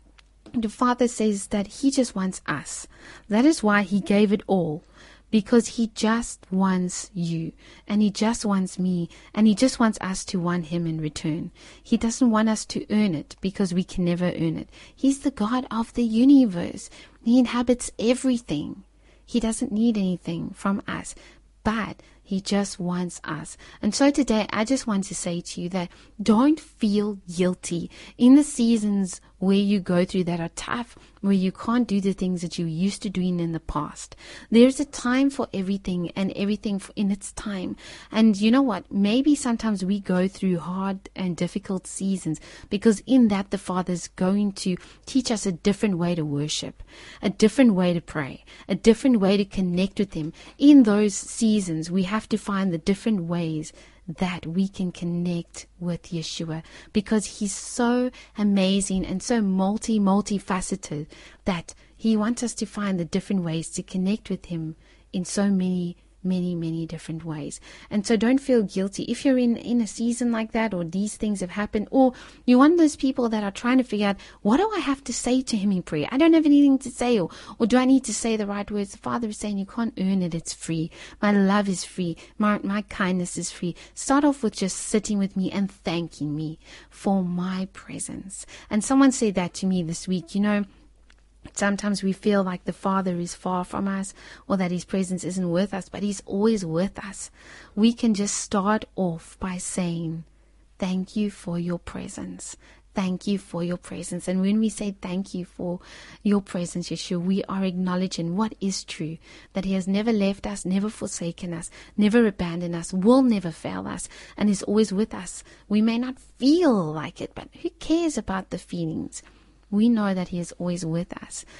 The Father says that he just wants us. That is why he gave it all. Because he just wants you, and he just wants me, and he just wants us to want him in return. He doesn't want us to earn it, because we can never earn it. He's the God of the universe. He inhabits everything. He doesn't need anything from us, but he just wants us. And so today, I just want to say to you that don't feel guilty in the seasons where you go through that are tough, where you can't do the things that you used to doing in the past. There's a time for everything, and everything in its time. And you know what? Maybe sometimes we go through hard and difficult seasons, because in that the Father's going to teach us a different way to worship, a different way to pray, a different way to connect with him. In those seasons, we have to find the different ways that we can connect with Yeshua, because he's so amazing and so multi, multifaceted that he wants us to find the different ways to connect with him in so many, many, many different ways. And so don't feel guilty if you're in, in a season like that, or these things have happened, or you're one of those people that are trying to figure out, what do I have to say to him in prayer? I don't have anything to say, or, or do I need to say the right words? The Father is saying, you can't earn it. It's free. My love is free. My, my kindness is free. Start off with just sitting with me and thanking me for my presence. And someone said that to me this week. You know, sometimes we feel like the Father is far from us, or that his presence isn't with us, but he's always with us. We can just start off by saying, thank you for your presence. Thank you for your presence. And when we say thank you for your presence, Yeshua, we are acknowledging what is true, that he has never left us, never forsaken us, never abandoned us, will never fail us, and is always with us. We may not feel like it, but who cares about the feelings? We know that he is always with us.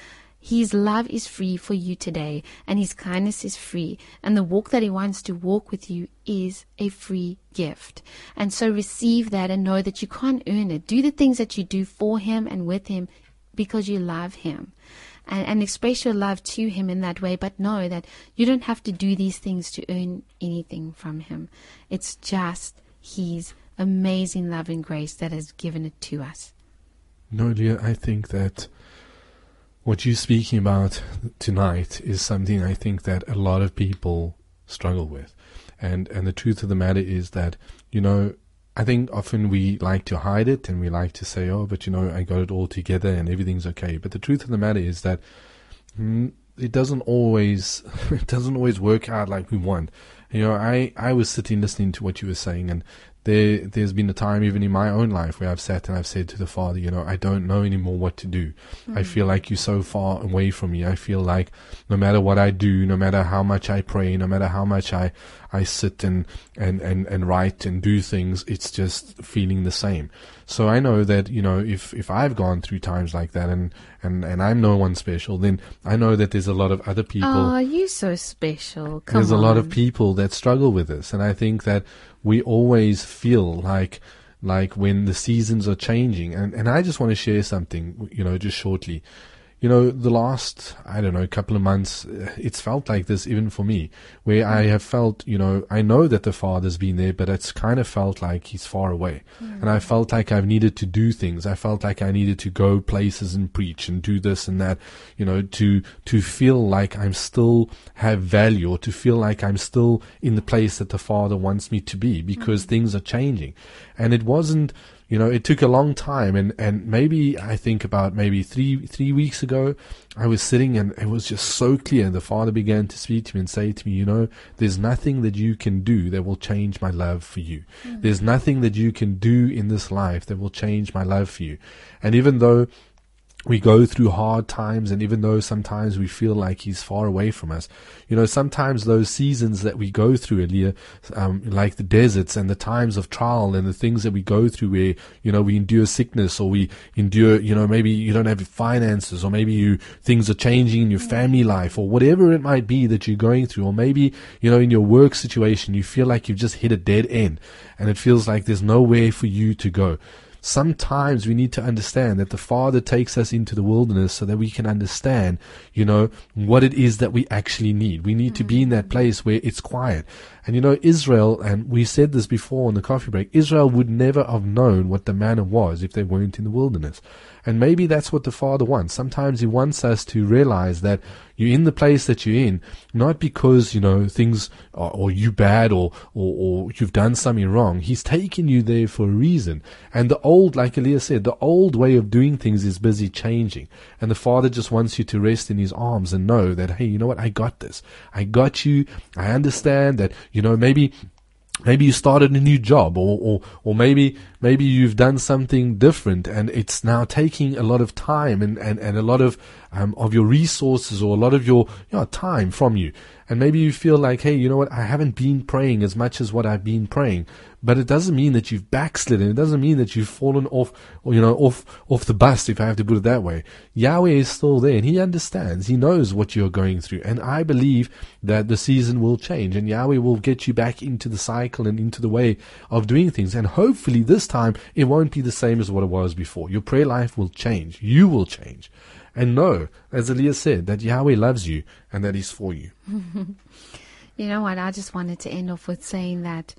His love is free for you today, and His kindness is free, and the walk that He wants to walk with you is a free gift. And so receive that and know that you can't earn it. Do the things that you do for Him and with Him because you love Him, and, and express your love to Him in that way, but know that you don't have to do these things to earn anything from Him. It's just His amazing love and grace that has given it to us. No, Leah, I think that what you're speaking about tonight is something I think that a lot of people struggle with. And and the truth of the matter is that, you know, I think often we like to hide it and we like to say, oh, but you know, I got it all together and everything's okay. But the truth of the matter is that mm, it doesn't always it doesn't always work out like we want. You know, I, I was sitting listening to what you were saying, and There, there's been a time even in my own life where I've sat and I've said to the Father, you know, I don't know anymore what to do. Mm. I feel like you're so far away from me. I feel like no matter what I do, no matter how much I pray, no matter how much I, I sit and, and, and, and write and do things, it's just feeling the same. So I know that, you know, if, if I've gone through times like that and, and, and I'm no one special, then I know that there's a lot of other people. Oh, you're so special. Come There's on. a lot of people that struggle with this. And I think that we always feel like, like when the seasons are changing. And, and I just want to share something, you know, just shortly. You know, the last, I don't know, couple of months, it's felt like this even for me, where I have felt, you know, I know that the Father's been there, but it's kind of felt like He's far away. Mm. And I felt like I've needed to do things. I felt like I needed to go places and preach and do this and that, you know, to, to feel like I'm still have value, or to feel like I'm still in the place that the Father wants me to be, because mm. things are changing. And it wasn't, you know, it took a long time, and, and maybe I think about maybe three three weeks ago, I was sitting and it was just so clear. The Father began to speak to me and say to me, you know, there's nothing that you can do that will change my love for you. Mm. There's nothing that you can do in this life that will change my love for you. And even though we go through hard times, and even though sometimes we feel like He's far away from us, you know, sometimes those seasons that we go through, Elia, um, like the deserts and the times of trial and the things that we go through where, you know, we endure sickness, or we endure, you know, maybe you don't have finances, or maybe you, things are changing in your family life, or whatever it might be that you're going through, or maybe, you know, in your work situation, you feel like you've just hit a dead end and it feels like there's nowhere for you to go. Sometimes we need to understand that the Father takes us into the wilderness so that we can understand, you know, what it is that we actually need. We need to be in that place where it's quiet. And you know, Israel, and we said this before on the coffee break, Israel would never have known what the manna was if they weren't in the wilderness. And maybe that's what the Father wants. Sometimes He wants us to realize that you're in the place that you're in, not because, you know, things are, or you bad, or, or, or you've done something wrong. He's taken you there for a reason. And the old, like Elia said, the old way of doing things is busy changing. And the Father just wants you to rest in His arms and know that, hey, you know what? I got this. I got you. I understand that, you know, maybe Maybe you started a new job, or, or, or maybe, maybe you've done something different, and it's now taking a lot of time and, and, and a lot of, um, of your resources, or a lot of your, you know, time from you. And maybe you feel like, hey, you know what? I haven't been praying as much as what I've been praying. But it doesn't mean that you've backslidden. It doesn't mean that you've fallen off, or, you know, off, off the bus, if I have to put it that way. Yahweh is still there, and He understands. He knows what you're going through. And I believe that the season will change, and Yahweh will get you back into the cycle and into the way of doing things. And hopefully this time it won't be the same as what it was before. Your prayer life will change. You will change. And know, as Elia said, that Yahweh loves you and that He's for you. You know what? I just wanted to end off with saying that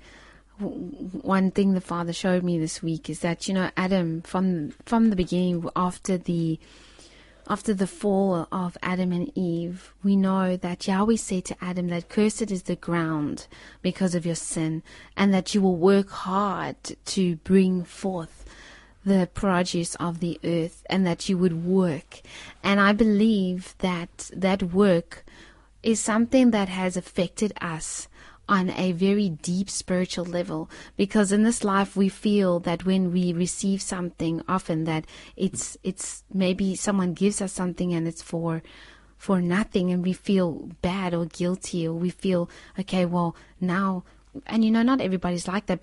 one thing the Father showed me this week is that, you know, Adam, from from the beginning, after the after the fall of Adam and Eve, we know that Yahweh said to Adam that cursed is the ground because of your sin, and that you will work hard to bring forth the produce of the earth, and that you would work. And I believe that that work is something that has affected us on a very deep spiritual level, because in this life we feel that when we receive something, often that it's it's maybe someone gives us something and it's for for nothing, and we feel bad or guilty, or we feel, okay, well now, and you know, not everybody's like that, but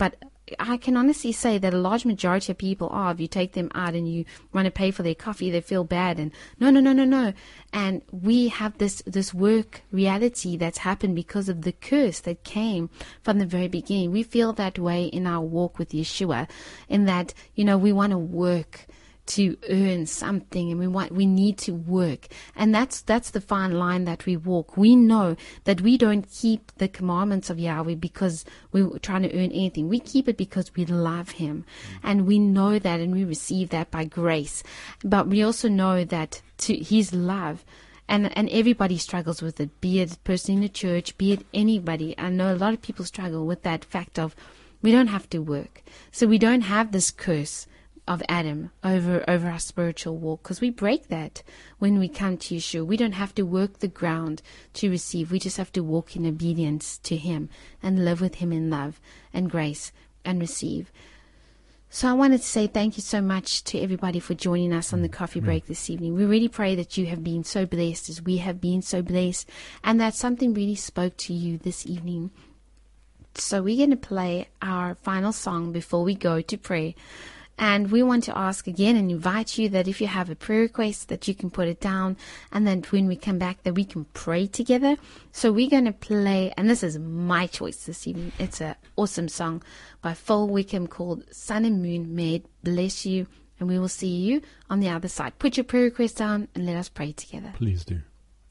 I can honestly say that a large majority of people are, if you take them out and you want to pay for their coffee, they feel bad and no, no, no, no, no. And we have this, this work reality that's happened because of the curse that came from the very beginning. We feel that way in our walk with Yeshua, in that, you know, we want to work to earn something, and we want, we need to work. And that's, that's the fine line that we walk. We know that we don't keep the commandments of Yahweh because we're trying to earn anything. We keep it because we love Him. Mm-hmm. And we know that, and we receive that by grace. But we also know that to His love, and, and everybody struggles with it, be it a person in the church, be it anybody. I know a lot of people struggle with that fact of we don't have to work. So we don't have this curse of Adam over over our spiritual walk, because we break that when we come to Yeshua. We don't have to work the ground to receive. We just have to walk in obedience to Him and live with Him in love and grace and receive. So I wanted to say thank you so much to everybody for joining us on the coffee break this evening. We really pray that you have been so blessed as we have been so blessed, and that something really spoke to you this evening. So we're going to play our final song before we go to prayer. And we want to ask again and invite you that if you have a prayer request, that you can put it down, and then when we come back that we can pray together. So we're going to play, and this is my choice this evening. It's an awesome song by Phil Wickham called Sun and Moon. May it bless you, and we will see you on the other side. Put your prayer request down and let us pray together. Please do.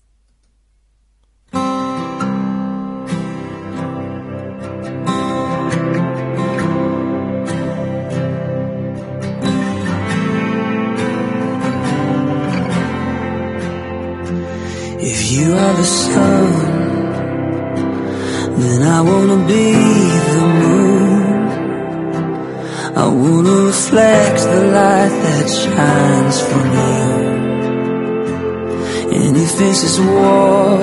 If you are the sun, then I wanna be the moon. I wanna reflect the light that shines from you. And if this is war,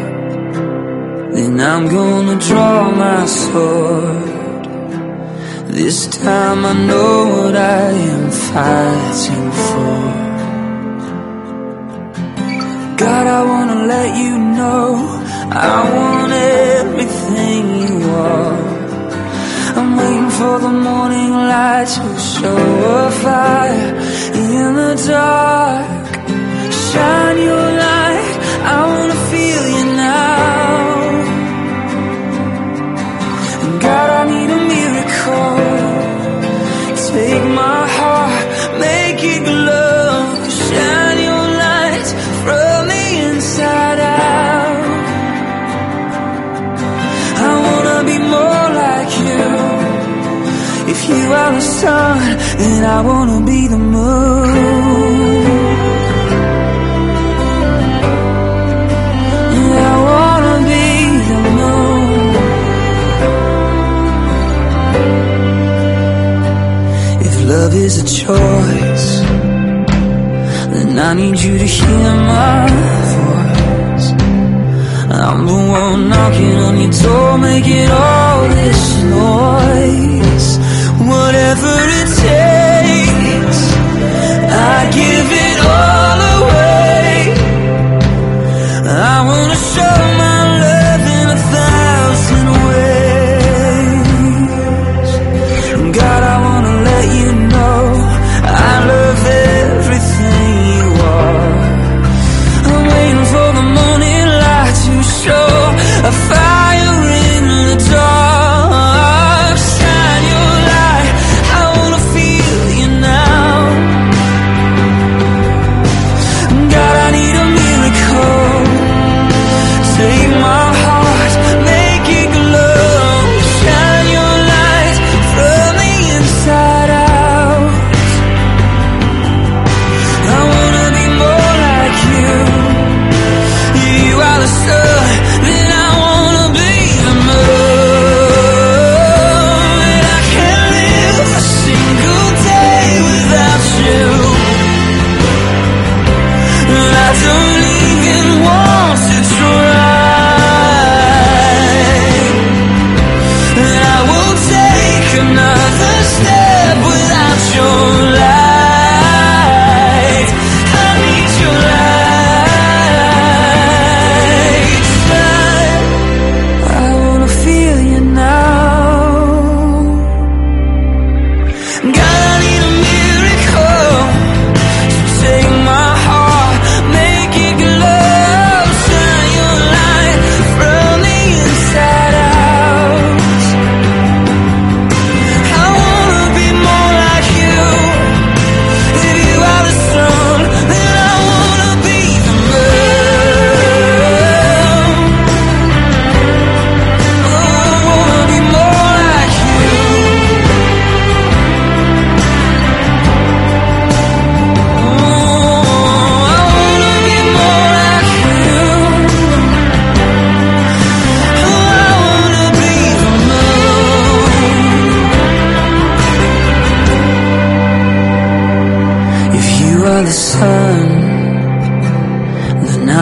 then I'm gonna draw my sword. This time I know what I am fighting for. God, I wanna let you know I want everything you are. I'm waiting for the morning light to show a fire in the dark. Shine your light, I wanna feel you now. God, I need a miracle. Take my heart, make it glow. Shine your light from the inside out. I wanna be more like you. If you are the sun, then I wanna be the moon. I wanna be the moon. If love is a choice, then I need you to hear my voice. I'm the one knocking on your door, making all this noise. Whatever it takes, I give it all away. I wanna show my love in a thousand ways. God, I wanna let you know I love everything you are. I'm waiting for the morning light to show a fire in the dark. Shine your light, I wanna feel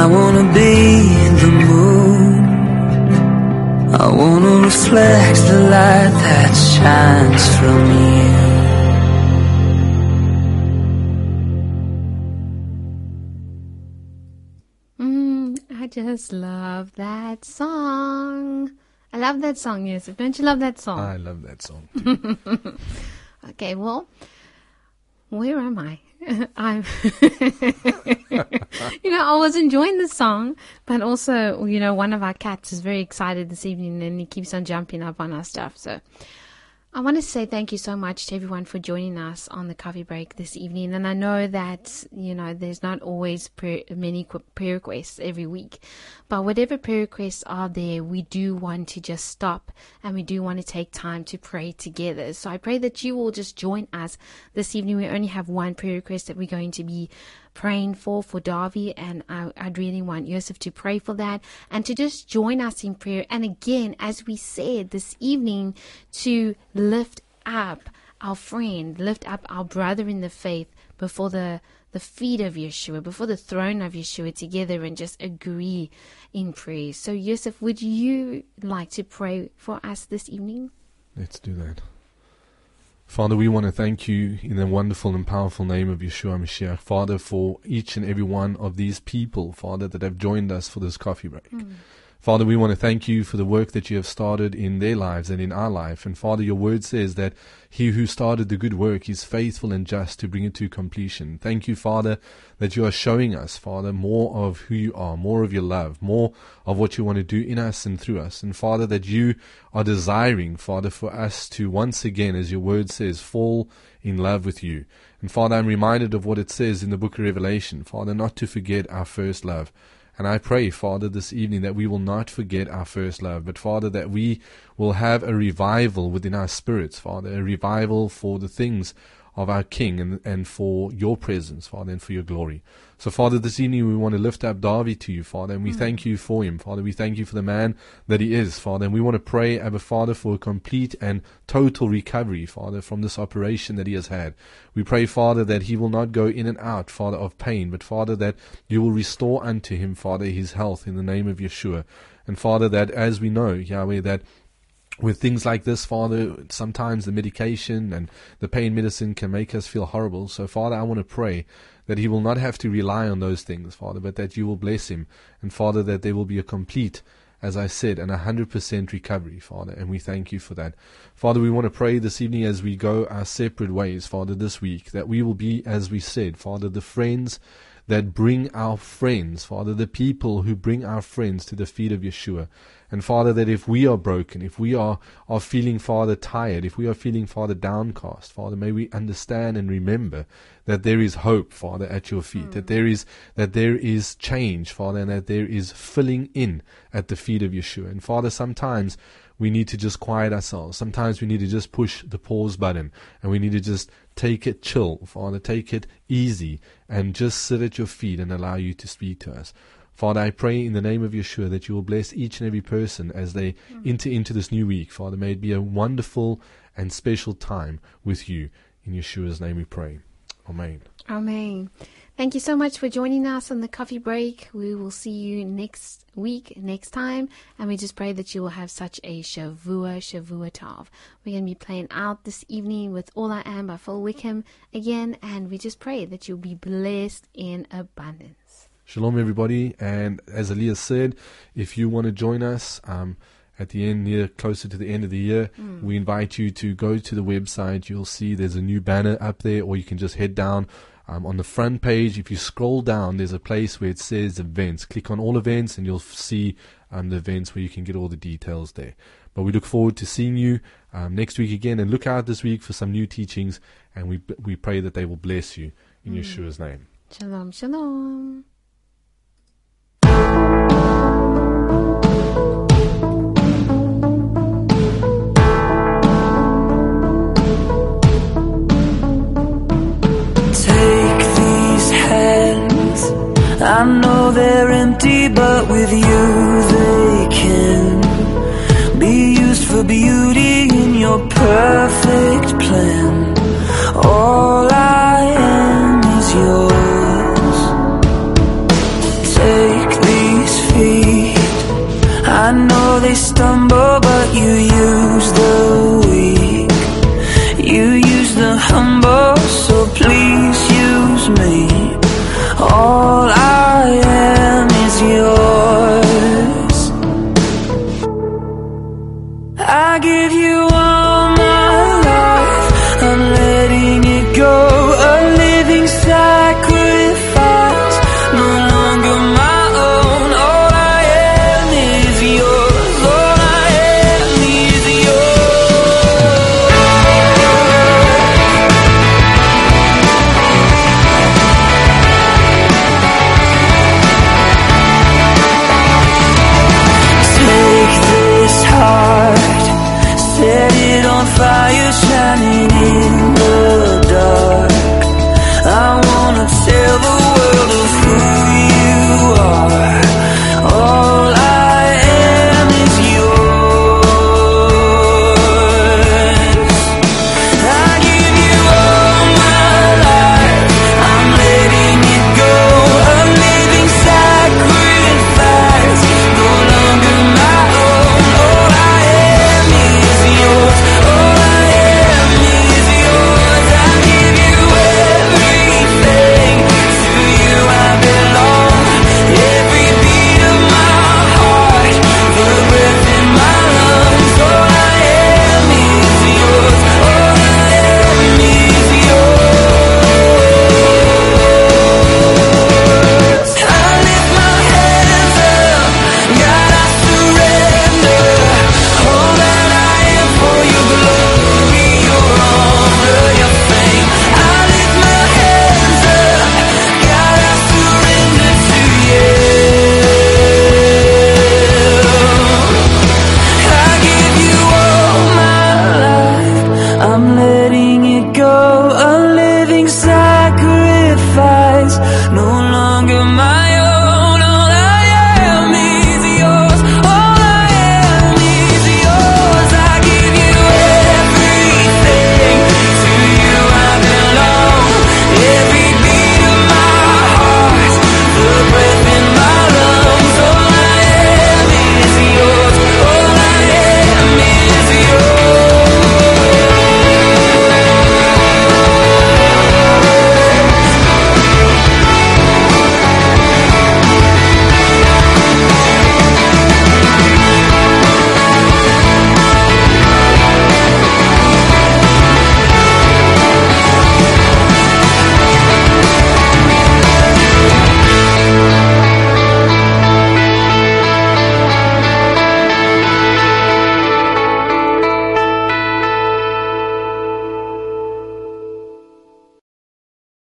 I wanna be the moon. I wanna reflect the light that shines from you. Mm, I just love that song. I love that song, Yusuf. Don't you love that song? I love that song too. Okay, well, where am I? I'm, you know, I was enjoying the song, but also, you know, one of our cats is very excited this evening and he keeps on jumping up on our stuff. So I want to say thank you so much to everyone for joining us on the coffee break this evening. And I know that, you know, there's not always prayer, many prayer requests every week, but whatever prayer requests are there, we do want to just stop and we do want to take time to pray together. So I pray that you will just join us this evening. We only have one prayer request that we're going to be praying for, for Darby, and I, I'd really want Yusuf to pray for that and to just join us in prayer. And again, as we said this evening, to lift up our friend, lift up our brother in the faith before the, the feet of Yeshua, before the throne of Yeshua together and just agree in prayer. So Yusuf, would you like to pray for us this evening? Let's do that. Father, we want to thank you in the wonderful and powerful name of Yeshua Mashiach, Father, for each and every one of these people, Father, that have joined us for this coffee break. Mm. Father, we want to thank you for the work that you have started in their lives and in our life. And Father, your word says that he who started the good work is faithful and just to bring it to completion. Thank you, Father, that you are showing us, Father, more of who you are, more of your love, more of what you want to do in us and through us. And Father, that you are desiring, Father, for us to once again, as your word says, fall in love with you. And Father, I'm reminded of what it says in the book of Revelation, Father, not to forget our first love. And I pray, Father, this evening that we will not forget our first love, but, Father, that we will have a revival within our spirits, Father, a revival for the things of our King and, and for your presence, Father, and for your glory. So, Father, this evening we want to lift up Darby to you, Father, and we mm. thank you for him, Father. We thank you for the man that he is, Father, and we want to pray, Abba, Father, for a complete and total recovery, Father, from this operation that he has had. We pray, Father, that he will not go in and out, Father, of pain, but, Father, that you will restore unto him, Father, his health in the name of Yeshua. And, Father, that as we know, Yahweh, that with things like this, Father, sometimes the medication and the pain medicine can make us feel horrible. So, Father, I want to pray that he will not have to rely on those things, Father, but that you will bless him. And, Father, that there will be a complete, as I said, and a hundred percent recovery, Father. And we thank you for that. Father, we want to pray this evening as we go our separate ways, Father, this week, that we will be, as we said, Father, the friends that bring our friends, Father, the people who bring our friends to the feet of Yeshua. And, Father, that if we are broken, if we are, are feeling, Father, tired, if we are feeling, Father, downcast, Father, may we understand and remember that there is hope, Father, at your feet, mm. that there is that there is change, Father, and that there is filling in at the feet of Yeshua. And, Father, sometimes we need to just quiet ourselves. Sometimes we need to just push the pause button, and we need to just take it chill, Father, take it easy, and just sit at your feet and allow you to speak to us. Father, I pray in the name of Yeshua that you will bless each and every person as they mm. enter into this new week. Father, may it be a wonderful and special time with you. In Yeshua's name we pray. Amen. Amen. Thank you so much for joining us on the coffee break. We will see you next week, next time. And we just pray that you will have such a Shavua, Shavua Tov. We're going to be playing out this evening with All I Am by Phil Wickham again. And we just pray that you'll be blessed in abundance. Shalom, everybody. And as Aliyah said, if you want to join us um, at the end, near closer to the end of the year, mm. we invite you to go to the website. You'll see there's a new banner up there, or you can just head down um, on the front page. If you scroll down, there's a place where it says events. Click on all events, and you'll see um, the events where you can get all the details there. But we look forward to seeing you um, next week again, and look out this week for some new teachings, and we we pray that they will bless you in mm. Yeshua's name. Shalom, shalom. I know they're empty, but with you they can be used for beauty in your perfect plan. All I am is yours. Take they start